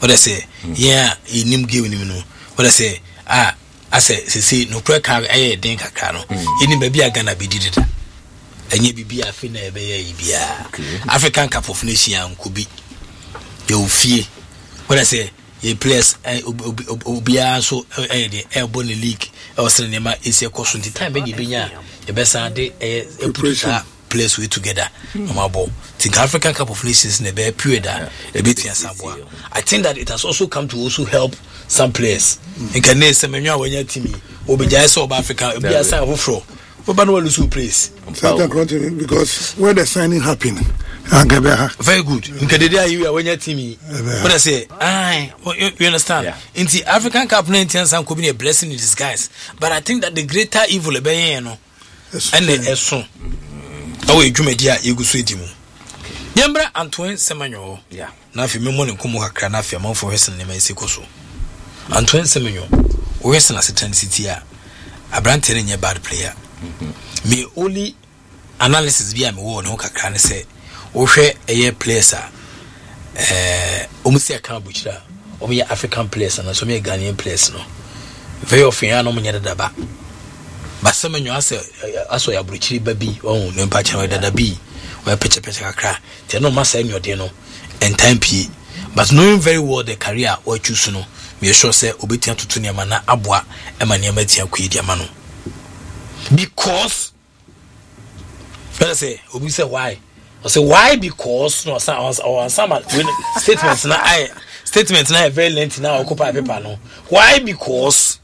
what I say yeah inim game nim no what I say I say no prayer car den kakra no inim ba bia Ghana be did it enye bibia afi na ebe ya ibia African Cup of Nations kubi you fie what I say a place obia so the airborne league or cinema is a cost the time be benya e be san de place we together normal think African Cup of Nations na be period a bit yasaboa. I think that it has also come to also help some players in can say menwa wanya team obija so Africa obia san hofro oba no lose place because where the signing happened very good in Kadede you are wanya team but I say you understand in the African Cup 19 some could be a blessing in disguise, but I think that the greater evil be no and the eso awe dwumadia yeguso edimu yembra Antoine Semenyo na afi memo ne nkomo kakra na afi amanfo hwesen ne mansi koso Antoine Semenyo hwesen asetan city a abrante ne nye bad player me only analysis bi am wo ne kakra ne say wohwe eye players a omusi aka buchira omo ye African players na so me Ghanaian players no very often ya no mo nyeda daba Semenyo aso ya buchiri babi ne mpa cha dada bi we peche kakra te no masa enyo de no and time p but knowing very well the career or choose no me sure say obetia tutu ne ma na aboa e ma ne ma tia kwedi ama no because let's say obi say why I say why because no some statements na very lengthy now occupy paper no why because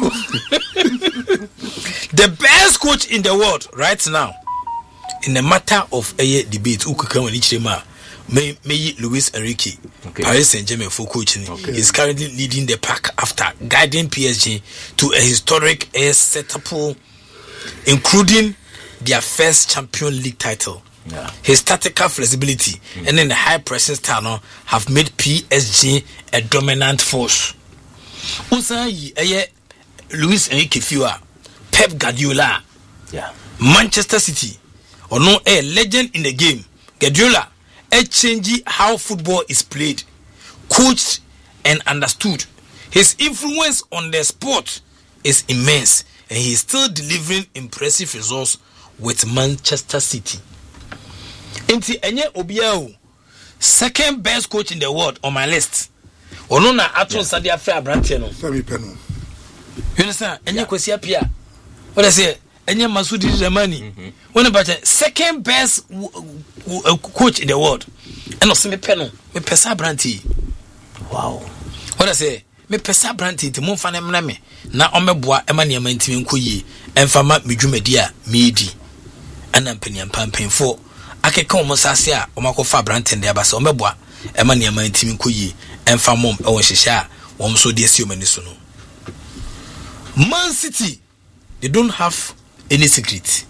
the best coach in the world right now in the matter of a debate who can may Luis Enrique Paris Saint-Germain for coaching is currently leading the pack after guiding PSG to a historic setup including their first Champions League title. His tactical flexibility and then the high pressing style have made PSG a dominant force. Luis Enrique Fiwa, Pep Guardiola, Manchester City, or no a legend in the game. Guardiola changing how football is played, coached and understood. His influence on the sport is immense, and he is still delivering impressive results with Manchester City. Inti enye obiao second best coach in the world on my list. Ono na Aton Sadia Fair Brantie no. You understand? Enye Kwesi Apia. What I say? Enye Masudi Zamani. When about second best coach in the world. And no me peno. Me pesa Brantie. Wow. What I say? Me pesa Brantie ti mo fa na me na omeboa ema ne ema ntimi nkoyi emfama medwumadia medi. Ana mpanyam pampenfo akeka omo sase a omakofa Brantie de abasa omeboa ema ne ema ntimi nkoyi emfa mom e won hyehyɛ a won so de asi omani so no. Man City, they don't have any secret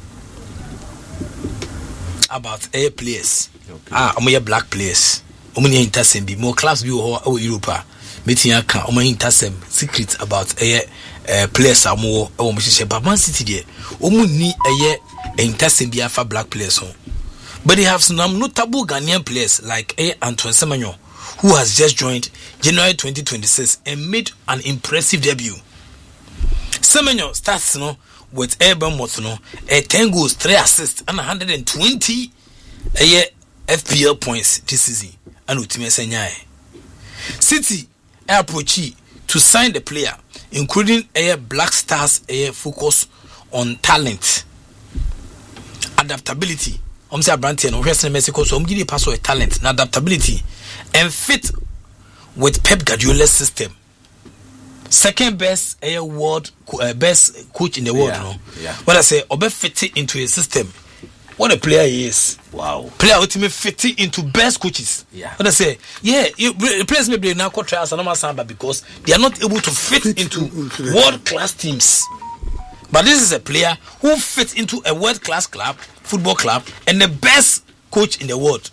about air players. Omo black players. Omo ne intersem bi more clubs bi wo Europe. Meeting aka omo intersem secret about air players omo hyehyɛ. But Man City there omo ni air intersem bi afa black players on. But they have some notable Ghanaian players like Antoine Semenyo, who has just joined January 2026 and made an impressive debut. Semenyo starts with Urban Motono, 10 goals, 3 assists, and 120 FPL points this season. And Utime Senyae. City approach to sign the player, including Black Stars focus on talent, adaptability. Say Brantie and Western Mexico, so give the pass talent and adaptability and fit with Pep Guardiola's system. Second best world best coach in the world. What I say, Obe fit into a system. What a player he is. Wow. Player ultimate fit into best coaches. What I say, players may be now trials and samba because they are not able to fit into world class teams. But this is a player who fits into a world class club, football club, and the best coach in the world.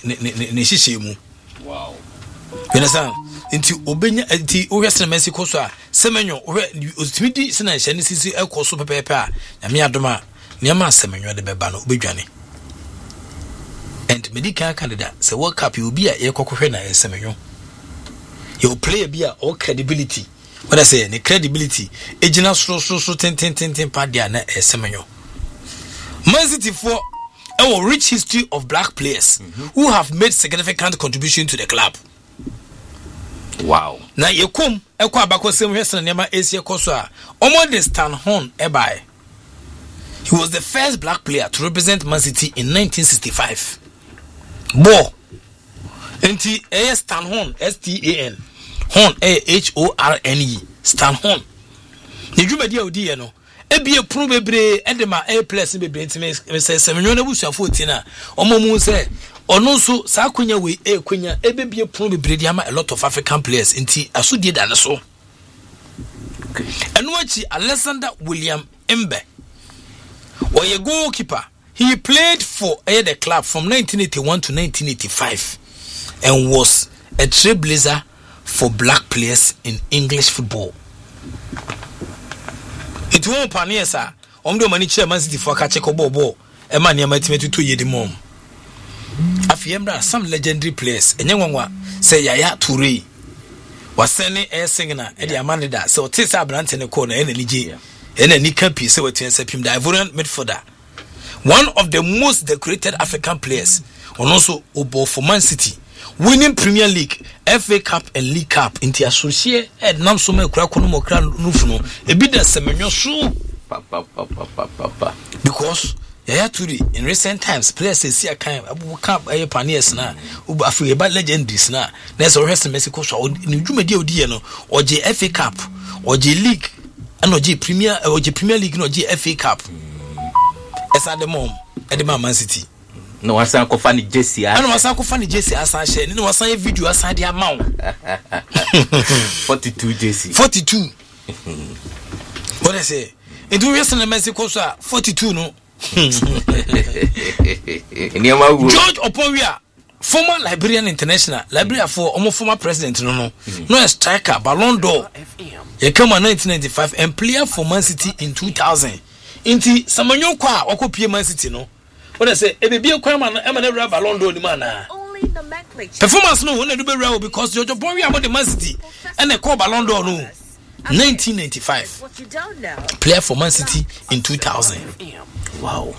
Wow. You understand? Into Obenya, into Western Mexico, Semenyo, Timidi, Sena, Shanisi, El Coso Pepe, Namia Doma, Niama Semenyo, the Bebano, Bijani. And medical candidate, say, World Cup, you will be a Yoko Hena, Semenyo. your player be all credibility. What I say, the credibility. Ejina so ten pa dia na esemenyo. Man City for a rich history of black players who have made significant contribution to the club. Wow. Now you come, ekwa abako same hwese na nema Asia koso a omo de Stan Horn ebai. He was the first black player to represent Man City in 1965. Bo. Enti Stan Horn, STAN. Horn HORNE. Stan Horn. Ni dwumadi a odi ye no. Ebie pro bebre edema plus bebre ntime say 7 na busuafo otina. Omo mu say ono so sa kwanya we kwanya ebie pro bebre di ama a lot of African players nti asodie da ne so. Eno achi Alexander William Mbe. Oye goalkeeper. He played for the club from 1981 to 1985 and was a trailblazer for black players in English football. It won't panier, sir. Do money chairman City for catch a ball. A man near my team to 2 years mom. Afiembra, some legendary players, and young one say Yaya Toure was sending a singer, Eddie Amanda, so Tessa Brant in the corner, and Nigeria, and a Nika piece of him, the Ivorian midfielder. One of the most decorated African players, and also Obo for Man City. Winning Premier League, FA Cup and League Cup in the associate and Namsome Krakono Nufuno, a bit of Semenyo so because Yaya Toure in recent times players see a kind of cup a pioneers now, Ubafu about legendaries now. There's a rest in Mexico so in Jumedio Diano or J FA Cup or J League and or J Premier or J Premier League no J FA Cup. As at the mom at the Man City. No, I saw Kofani Jesse. I know I saw Kofani Jesse as I said. No, I saw a video as I the amount 42 Jesse. 42. What I say? It do rest in Mexico, sir. 42 no. George Oporia, former Liberian international, Liberia for almost former president. No, a striker, Ballon d'Or. He came in 1995 and player for Man City in 2000. Inti Samanyo kwa okopie Man City no. What I say, e be kwa man e never Ballon d'Or ni man na. Performance no when do be real because George Oporia about the Man City and they call Ballon d'Or no. 1995. What you don't know. Player for Man City in 2000. Wow.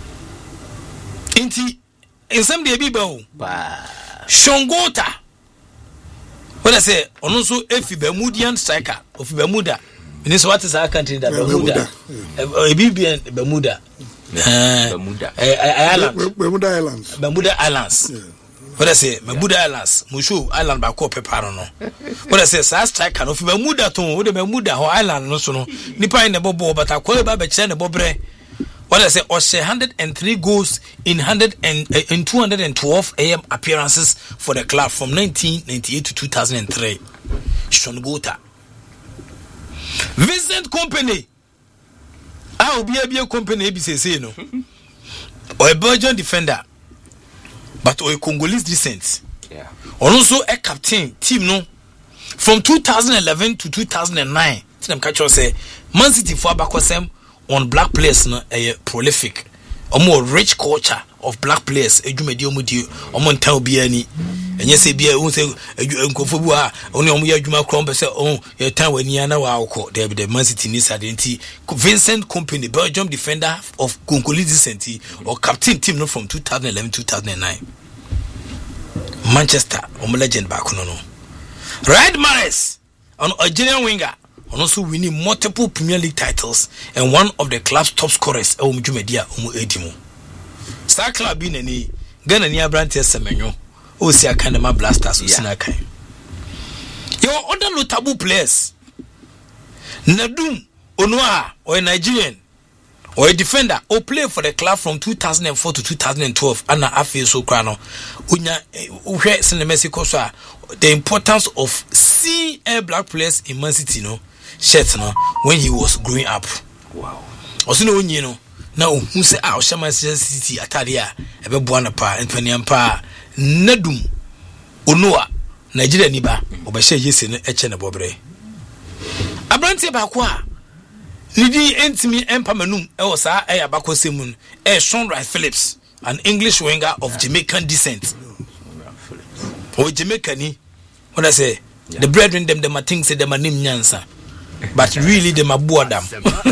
Inti in some day be bo. Shongota. What I say, also Efi Bermudian striker of Bermuda. And this what is our country that Bermuda. Bermuda. Bermuda Islands. Bermuda Islands. What I say, Bermuda Islands, Mushu Island by Cope Parono. What I say, South striker of Bermuda to the Bermuda or Island no so Nipa in the Bobo, but I call it Baba Chen Bobre. What I say, Oshe 103 goals in 212 AM appearances for the club from 1998 to 2003. Shongota. Vincent Company. I will be a company ABCC no. Or a Belgian defender. But or a Congolese descent. Yeah. Also a captain team no. From 2011 to 2009. Them catch us say Man City for Abakosem on black players no a prolific. A more rich culture of black players. Ejumedi omudi omonta obi ani. Enye se bia won se nkofo bu a oni omo ya adwuma krom be se your time when you na wa akọ the Man City ni sadenti Vincent Company Belgium defender of Congolese descent or captain team no from 2011-2009 Manchester omo legend back no Riyad Mahrez an Algerian winger and also winning multiple Premier League titles and one of the club's top scorers omo Jumedia omo Edimo Star club bi nani Ghana ni Abrante Semenyo Osia Kanema Blasters Usinakai. Your other notable players Nadum Onua or a Nigerian or a defender or play for the club from 2004 to 2012 Anna Afi Sokrano Unya Uhe Mexico the importance of seeing a black players in Man City no shirt no when he was growing up. Wow. Osino you know now who say Shaman City Ataria ebe buana pa empaniampa Nadum Onua Nigeria niba obehye yesi no eche ne bobre Abrante ba kwa nidi entimi empamanum e wo sa e abakosemun Sean Wright Phillips an English winger of Jamaican descent o Jamaican ni what I say The brethren them a think say them a name nyansa. But really them a board them.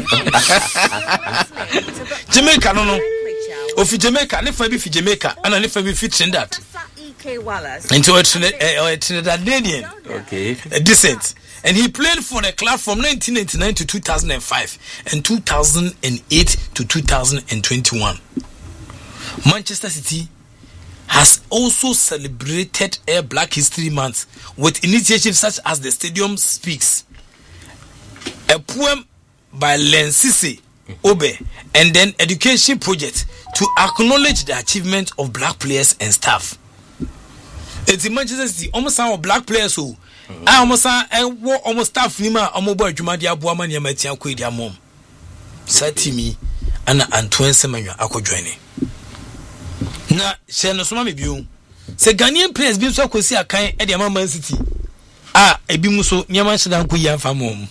Jamaica no. Ofi Jamaica, ne fa bi fi Jamaica, ana ne fa bi fi Trinidad. Into a Trinidadian. Okay. Decent. And he played for the club from 1999 to 2005 and 2008 to 2021. Manchester City has also celebrated a Black History Month with initiatives such as the Stadium Speaks, a poem by Lensisi Obe, and then education project to acknowledge the achievement of black players and staff. It's in Manchester City, almost some black players who almost staff Nima, almost boy Jumadia Buaman Yamatia Quadia mom. Satimi and Antoine Semenya Ako joining. Na share no soma me biu. Se Ghanaian players bi so akosi akan e de Man City. Ebi mu so nyama hyedan ko yan famom.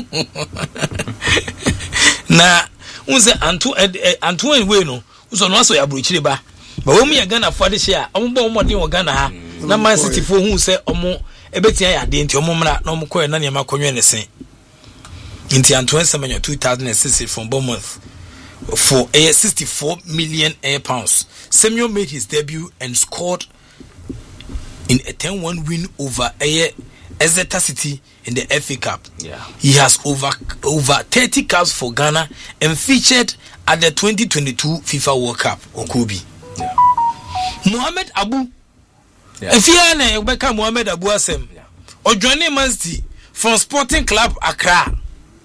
Na unse Antoine we no, so no aso ya brochire ba. Ba wo mu ya Ghana for de share, ombo omodin wo Ghana ha. Na Man City fo hu se omo ebetia ya de nti omo mra na omo koye na nyama konwe ne sen. Inti Antoine Semenyo 2006 from Bournemouth for £64 million. Samuel made his debut and scored in a 10-1 win over Exeter City in the FA Cup. Yeah. He has over 30 caps for Ghana and featured at the 2022 FIFA World Cup. Okubi. Yeah. Mohamed Abu. If you are Mohamed Abu Asem, or joining Man City from Sporting Club Accra.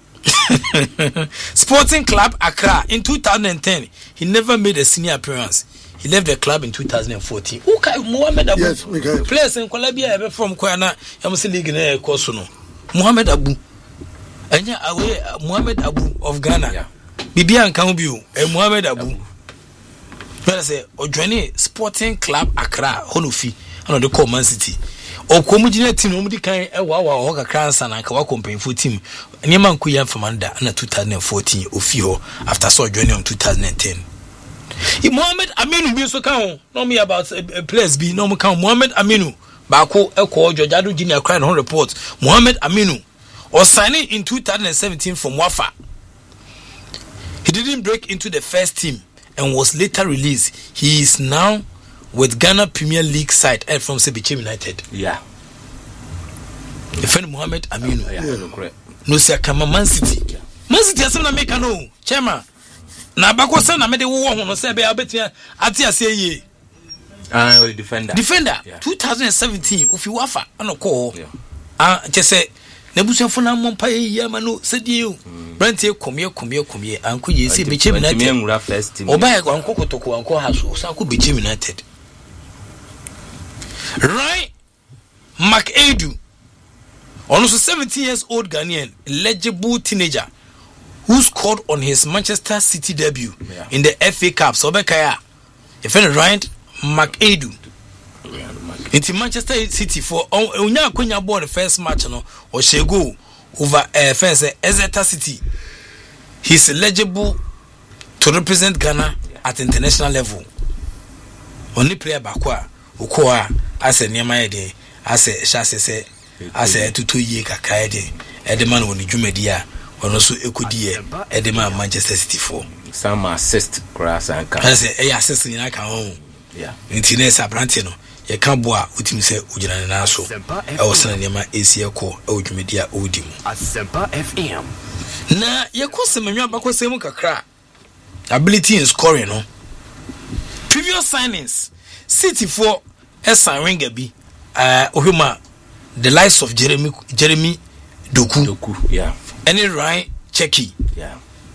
Sporting Club Accra in 2010. He never made a senior appearance. He left the club in 2014. Okay, Mohamed Abu. Yes, we can. Players in Colombia from Kwana, Yamusi League in Kosono. Mohamed Abu. Anya away Mohamed Abu of Ghana. Yeah. Bibian Kambu and Mohamed Abu. Well, say Ojani Sporting Club Accra, Honufi, and the call Man City. Or Comujina team, Omudi Kai, Wawa, Hoka Kransan, and Kawa company for team. And Yaman Kuyan Famanda, and 2014, Ofio, after so joining on 2010. If Mohamed Aminu be so count, no me about a place be no more count Mohamed Aminu, Bako, Eko, Jojadu Junior Crime on report. Mohamed Aminu was signing in 2017 from Wafa. He didn't break into the first team and was later released. He is now with Ghana Premier League side from Sebiche United. Yeah. The friend Mohamed Aminu. Yeah. No sir, come Man City. Yeah. Man City has not make a no. Chairman. Na bako se na me de wo ho no se be abetia ati ase ye. Defender. Yeah. 2017 ofi wafa anoko. Yeah. Chese na busuafo na mompa ye ma no se die o. Brantie komie anko ye se Beche United. Oba ye anko kotoko anko haso sa ko Beche United. Right? McAdoo. Also 17 years old Ghanaian, eligible teenager who scored on his Manchester City debut in the FA Cup. So Bekaya, if any right, McAdoo. Into Manchester City for Unya Kunya bought the first match no or she go over fence Exeter City. He's eligible to represent Ghana at international level. Only player Bakwa, Ukoa, as a Niamaya, as a Chasse, as a 2 year Kakaide, Edeman on the Jumedia. Or also Ekudie, Edema Manchester City for some assist grass and car. I say, assist in I can home. Yeah, in Tinesa Brantino, you can't boa with him say Ujana Naso. I was sending my ACL call, Old Media Odim. Asempa FM. Na, you call some Bako Semuka crack. Ability in scoring, no. Previous signings City for Esan Ringaby, Ohima, the likes of Jeremy Doku. Yeah. Any right, Checky. Yeah.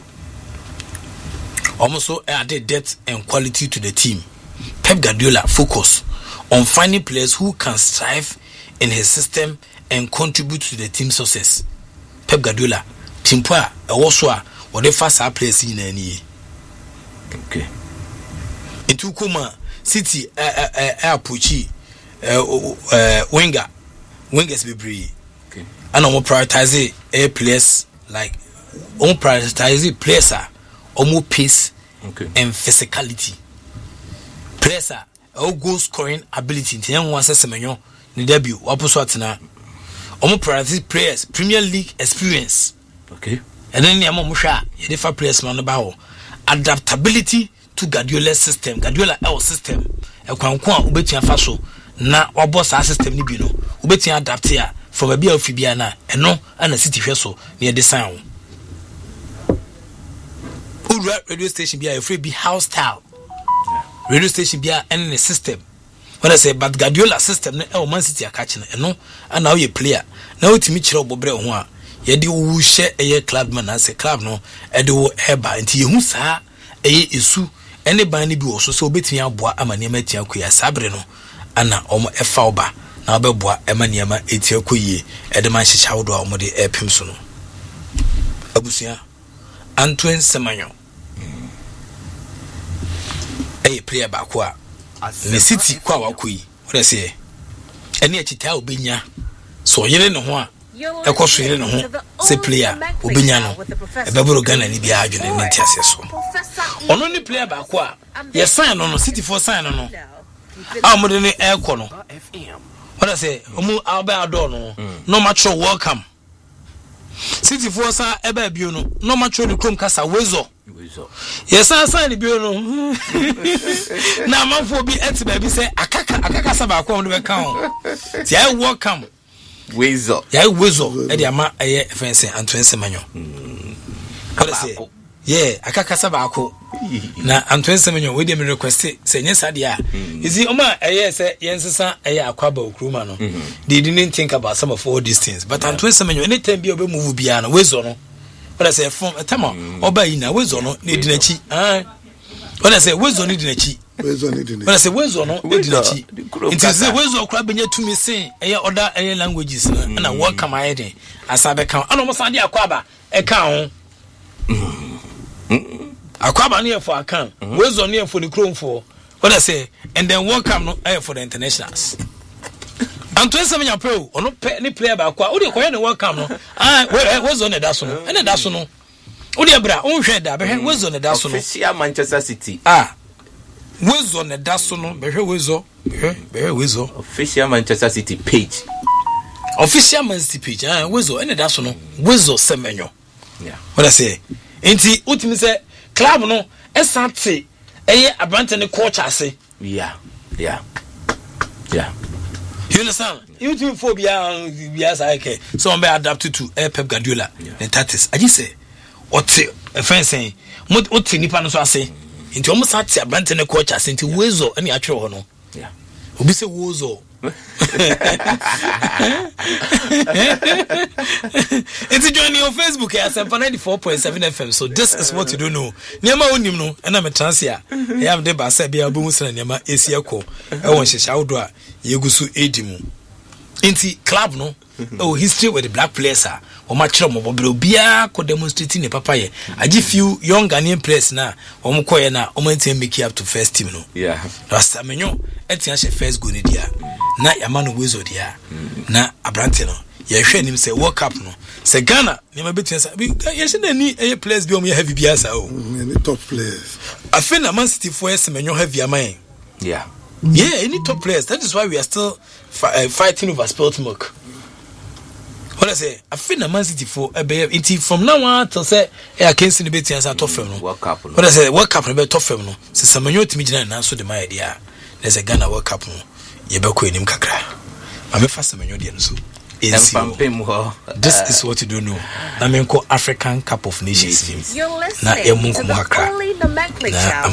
Also added depth and quality to the team. Pep Guardiola focus on finding players who can strive in his system and contribute to the team's success. Pep Guardiola, Timpa, also what the first players in any. Okay. Into Kuma City, Puchi, Wingers be brave. And I'm prioritize a players like prioritize players are pace and physicality. Players are goal scoring ability. Tiyan wansa semenyo ni debut wapo so atena. omo prioritize players Premier League experience. Okay. And then the amount you differ players man about adaptability to Guardiola's system, Guardiola L system. A kwankwan ubetia faso na wabo sa system ni bi no ubetia adapt here from a bia ofibia na eno ana city hweso near design. Radio station bia free be house style. Radio station bia and the system. When I say but Guardiola system na Man City akachi na eno ana wo ye player na otimi kire obobre ho a ye de wo hye eye club man na say club no e de wo eba nti ye hu saa eye esu ene ban ni bi wo so obetimi aboa amane ma tia koya sabre no ana omo efa oba na obeboa emane ma etia koyie e de man hyecha wodo a omo de epim so no abusia Antoine Semenyo eye player ba ko a ne City kwa wakoyi what I say ene achita obenya so yere ne ho a ekoso yere ne ho se player obenya no ebeboro Ghana ni bia adwene ne ntiase so ono ni player ba ko a ye sign no City for sign no mo de ne eko no what I say omu alba ador no match welcome City for sa ebe bio no match the chrome kasa wezo yes sign the bio no na manfo bi etiba bi say akaka sa ba ko no be kan ti I welcome wezo e dey ama eye fence Antoine Semenyo what I say yeah akaka sa ba ko na Antoine Semenyo we dey me request say nyesa dia is it oma eye say yensesa eye akwaba okruma no they didn't think about some of all these things but Antoine Semenyo anytime be obe move bia na wezo no what I say from tama oba yi na wezo no ne dinachi what I say wezo ne dinachi what I say wezo no ne dinachi it is wezo okra benya tumi say eye other eye languages na welcome ayede asabe kan ana mo sande akwaba e kan ho akwaba near for account wezo near for the chrome for what I say and then welcome no for the internationals Antoine Semenyo pro ono any player ba kwa odi koye ne welcome no wezo ne daso no ene daso no odi bra onhwe da be wezo ne daso no official Manchester City wezo ne daso no be wezo official Manchester City page Man City page wezo ene daso no wezo Semenyo what I say enti utimi se club no esate eye abrante ne coach ase yeah you understand you team phobia say okay so on be adapted to Pep Guardiola the tactics I just say ote fencing ote nipa no so ase enti o mo sate abrante ne coach ase enti wezo ene atwere ho no obi se wezo it's joining on Facebook as 94.7 FM. So this is what you don't know. Niama onim no, and I'm a transia. I am the basa be abu musna niama esiako. I want to shout out yegusu edimu. Inti club no. Oh, history with the black players are. Or match room or bia could demonstrate in a papaya. I give few young Ghanaian players now. Or Mukoya na Omente make you up to first team no. Yeah. Rasta menyo etiashe first go dia. Na yamano wezo dia. Na abrante no. Ye hwe nim say World Cup no. Say Ghana, ni mabetia say ye she ni any players bi o me heavy biasa o. Any top players. I feel na Man City for Semenyo heavy amai. Yeah. Yeah, any top players. That is why we are still fighting over spilled milk. What I say, I feel na Man City for from now on till say I can't see the bit as a top film no. World Cup. What I say, World Cup no be top film no. Se Semenyo timi gina na so de my idea. There's a Ghana World Cup no. Ye be ko enim kakra. Ma me fa Semenyo de no so. This is what you don't know. I mean, call African Cup of Nations team. You're listening to the only nomenclature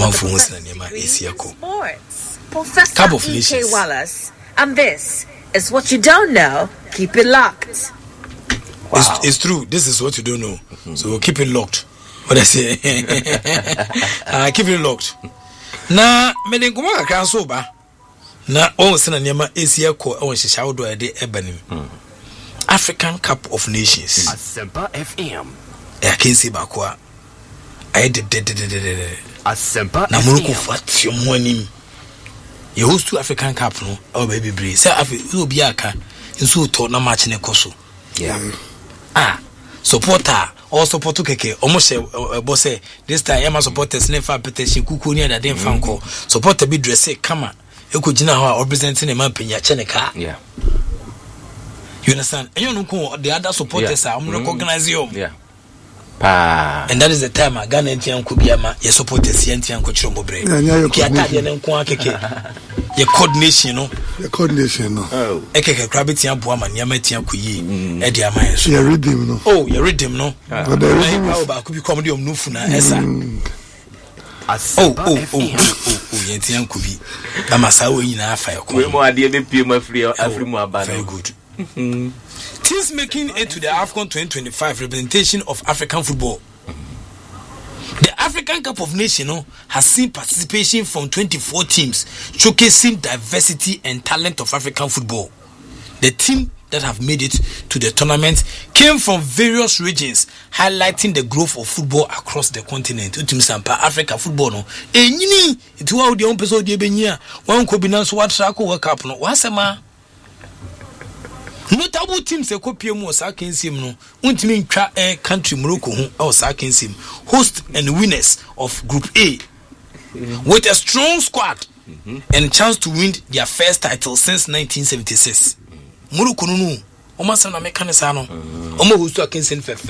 Professor Cup of E.K. Nations. Wallace, and this is what you don't know. Keep it locked. Wow. It's true. This is what you don't know. So keep it locked. What I say? Keep it locked. Na me den kuma kakra so ba. Na o se na niema esia ko o hyehyɛ wodo ade ebanim. African Cup of Nations. Asempa FM. I can see back wa. I did. Asempa na Morocco fat your money. You host to African Cup no. Oh baby breeze. Say Africa obi aka nso to na match ne koso. Yeah. Supporter or support to keke almost boss this time Emma supporters never petition kuku ni ada den fanko. Supporter be dress kama. Eko gina ho representing e man penya cheneka. Yeah. You understand? And you know the other supporters are recognize you. Yeah. And that is the time Ghana and Kubiama, your supporters, Yanti and Cochombo Brain. Your coordination, you know. Your coordination, no. Oh. Eke Krabiti and Buama, Yameti and Kuyi, Eddie Amaya. You read him, no. Oh, you read him, no. But the reading is could be comedy of Nufuna, Esa. Yanti and Kubi. Amasawi in a fire. We more dear the Puma free or every more bad. Very good. Teams making it to the AFCON 2025 representation of African football. The African Cup of Nations has seen participation from 24 teams, showcasing diversity and talent of African football. The team that have made it to the tournament came from various regions, highlighting the growth of football across the continent. Africa football no. Enyini itu wa odi on peso di ebenya. Wan ko binanso wa track World Cup no. Wasema notable teams ekopie mu osakensim no untimi ntwa country Morocco ho osakensim host and winners of group A with a strong squad and chance to win their first title since 1976. Morocco no o ma na mekanisa no o ma host akensim fe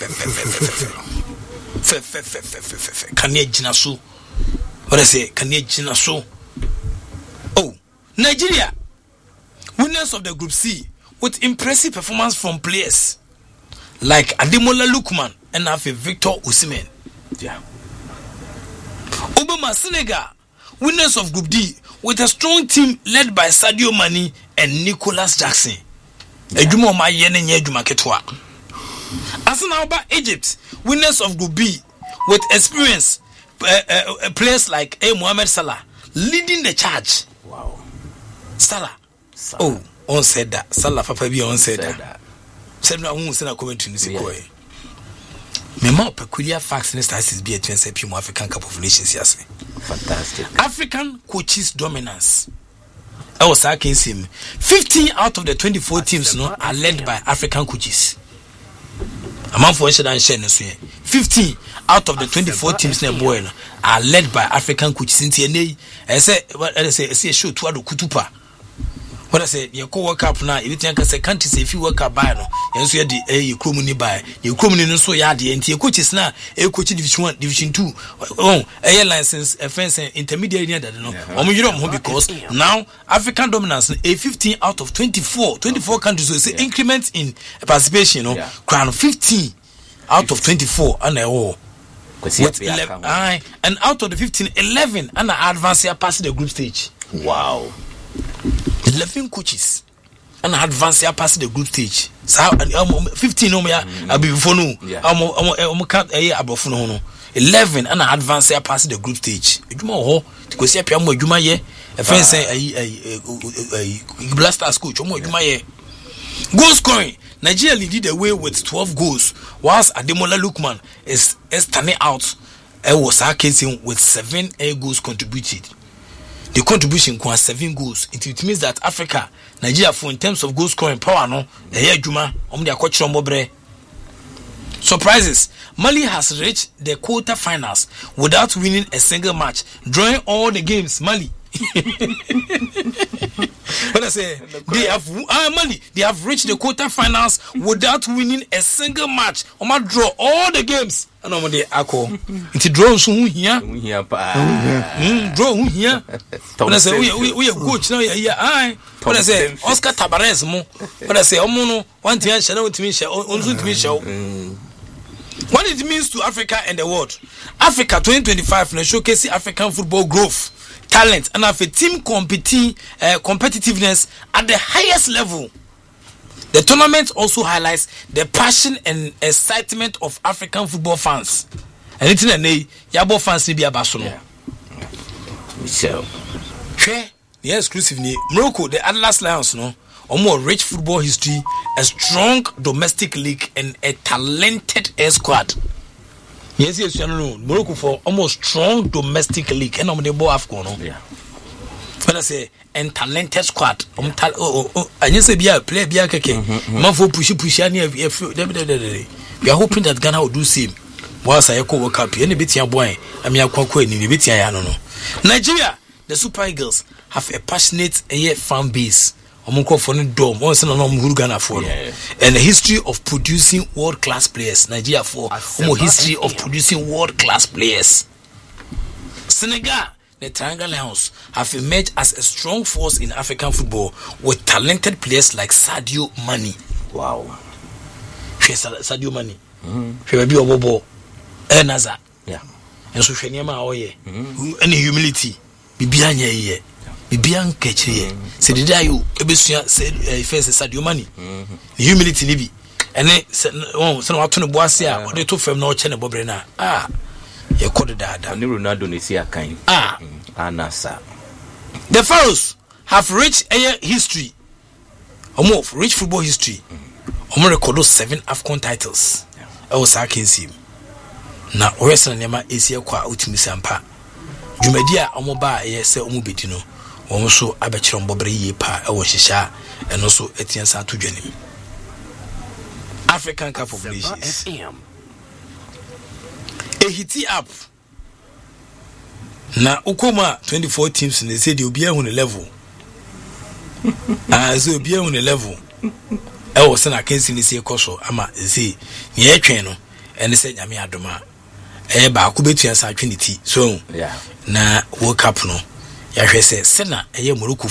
kan e gina so what I say kan e gina so. Oh, Nigeria winners of the group C with impressive performance from players like Ademola Lookman and Victor Osimhen. Yeah. Obama Senegal, winners of Group D, with a strong team led by Sadio Mane and Nicholas Jackson. Ejuma ma yene nye ejuma ketwa. Arsenal Egypt, winners of Group B, with experience players like Mohamed Salah leading the charge. Wow. Salah. Oh. On said that Salah Papa be on said that. Said no one said a comment to Nisikoi. Me more peculiar facts in this be a chance African Cup of Nations. Yes, fantastic. African coaches dominance. I was asking him 15 out of the 24 teams no are led by African coaches. A man for and share 15 out of the 24 teams na boy are led by African coaches. I say show to Kutupa. What I say, you call World Cup now, if you think I say countries, if you work up by no, and so you crumuni by, you crumuni no so yadi, and your coaches now, a coach Division 1, Division 2, a license, a fence, intermediate, because now African dominance, a 15 out of 24 countries, so it's an increment in participation, crown 15 out of 24, and all. And out of the 15, 11 and advance past the group stage. Wow. 11 coaches and advance past the group stage. So 15 no me I be before no. Can't above no. 11 and advance past the group stage. Ejuma ho to see pia mo ejuma ye. E fen say Blasters coach mo ejuma ye. Goal scoring. Nigeria leaded the way with 12 goals, whilst Ademola Lookman is standing out. Was casing with 7 goals contributed. The contribution was 7 goals. It means that Africa, Nigeria, for in terms of goal scoring power, no, surprises. Mali has reached the quarter-finals without winning a single match, drawing all the games. Mali. When I say they have Mali, they have reached the quarter-finals without winning a single match. Oma draw all the games. And I'm the ako. It's draw soon here. Draw here. When I say we are good now, yeah. When I say Oscar Tabarez mo. When I say Omono, one thing I shall to me shall to me shall. What it means to Africa and the world. Africa 2025 na showcase African football growth, talent, and have a team competitiveness at the highest level. The tournament also highlights the passion and excitement of African football fans. And it's in a Yabo fans be a Barcelona. So, the exclusively Morocco, the Atlas Lions, no, a more rich football history, a strong domestic league, and a talented air squad. Yes, you know, Morocco for almost strong domestic league, and I'm the boy AFCON. Yeah. When I say and talented squad, and you say be a player, be a keke. Man for push, we are hoping that Ghana will do same. Whilst I call World Cup, any bit your boy, I mean, I can't quit any bit. Nigeria, the Super Eagles have a passionate fan base Omunko for no dom, once no Ghana for. And the history of producing world class players. Nigeria for history of producing world class players. Senegal, the Triangle Lions have emerged as a strong force in African football with talented players like Sadio Mane. Wow. Sadio Mane. Baby Obobo. Naza. Yeah. And so Sheniama Oye. Any humility. Bibian ye. Bibian Ketche. Said you Ebesia said first Sadio Mane. Humility Nibi. And then some of the Boasia or the two from North China Bobrena. You called it that. And Ronaldo is here kind. Nasa. The Pharaohs have rich history. Rich football history. Record 7 AFCON titles. I was asking him. Now, Western Nema is here qua Utimisampa. Jumedia Omoba, yes, Omubitino. Also, Abachon Bobri Pa, Awashisha, and also Etienne Satu Jenim. African Cup of Nations. A hiti up. Now, Ukoma 24 teams and they said you'll be on a level. So you'll be on a level. I was saying I can't see this Koso, Ama, Z, near Channel, and they said, Yami Adoma. Ba Kubetu and Trinity. So, na World Cup no. Yahwe say, Sena, a Morocco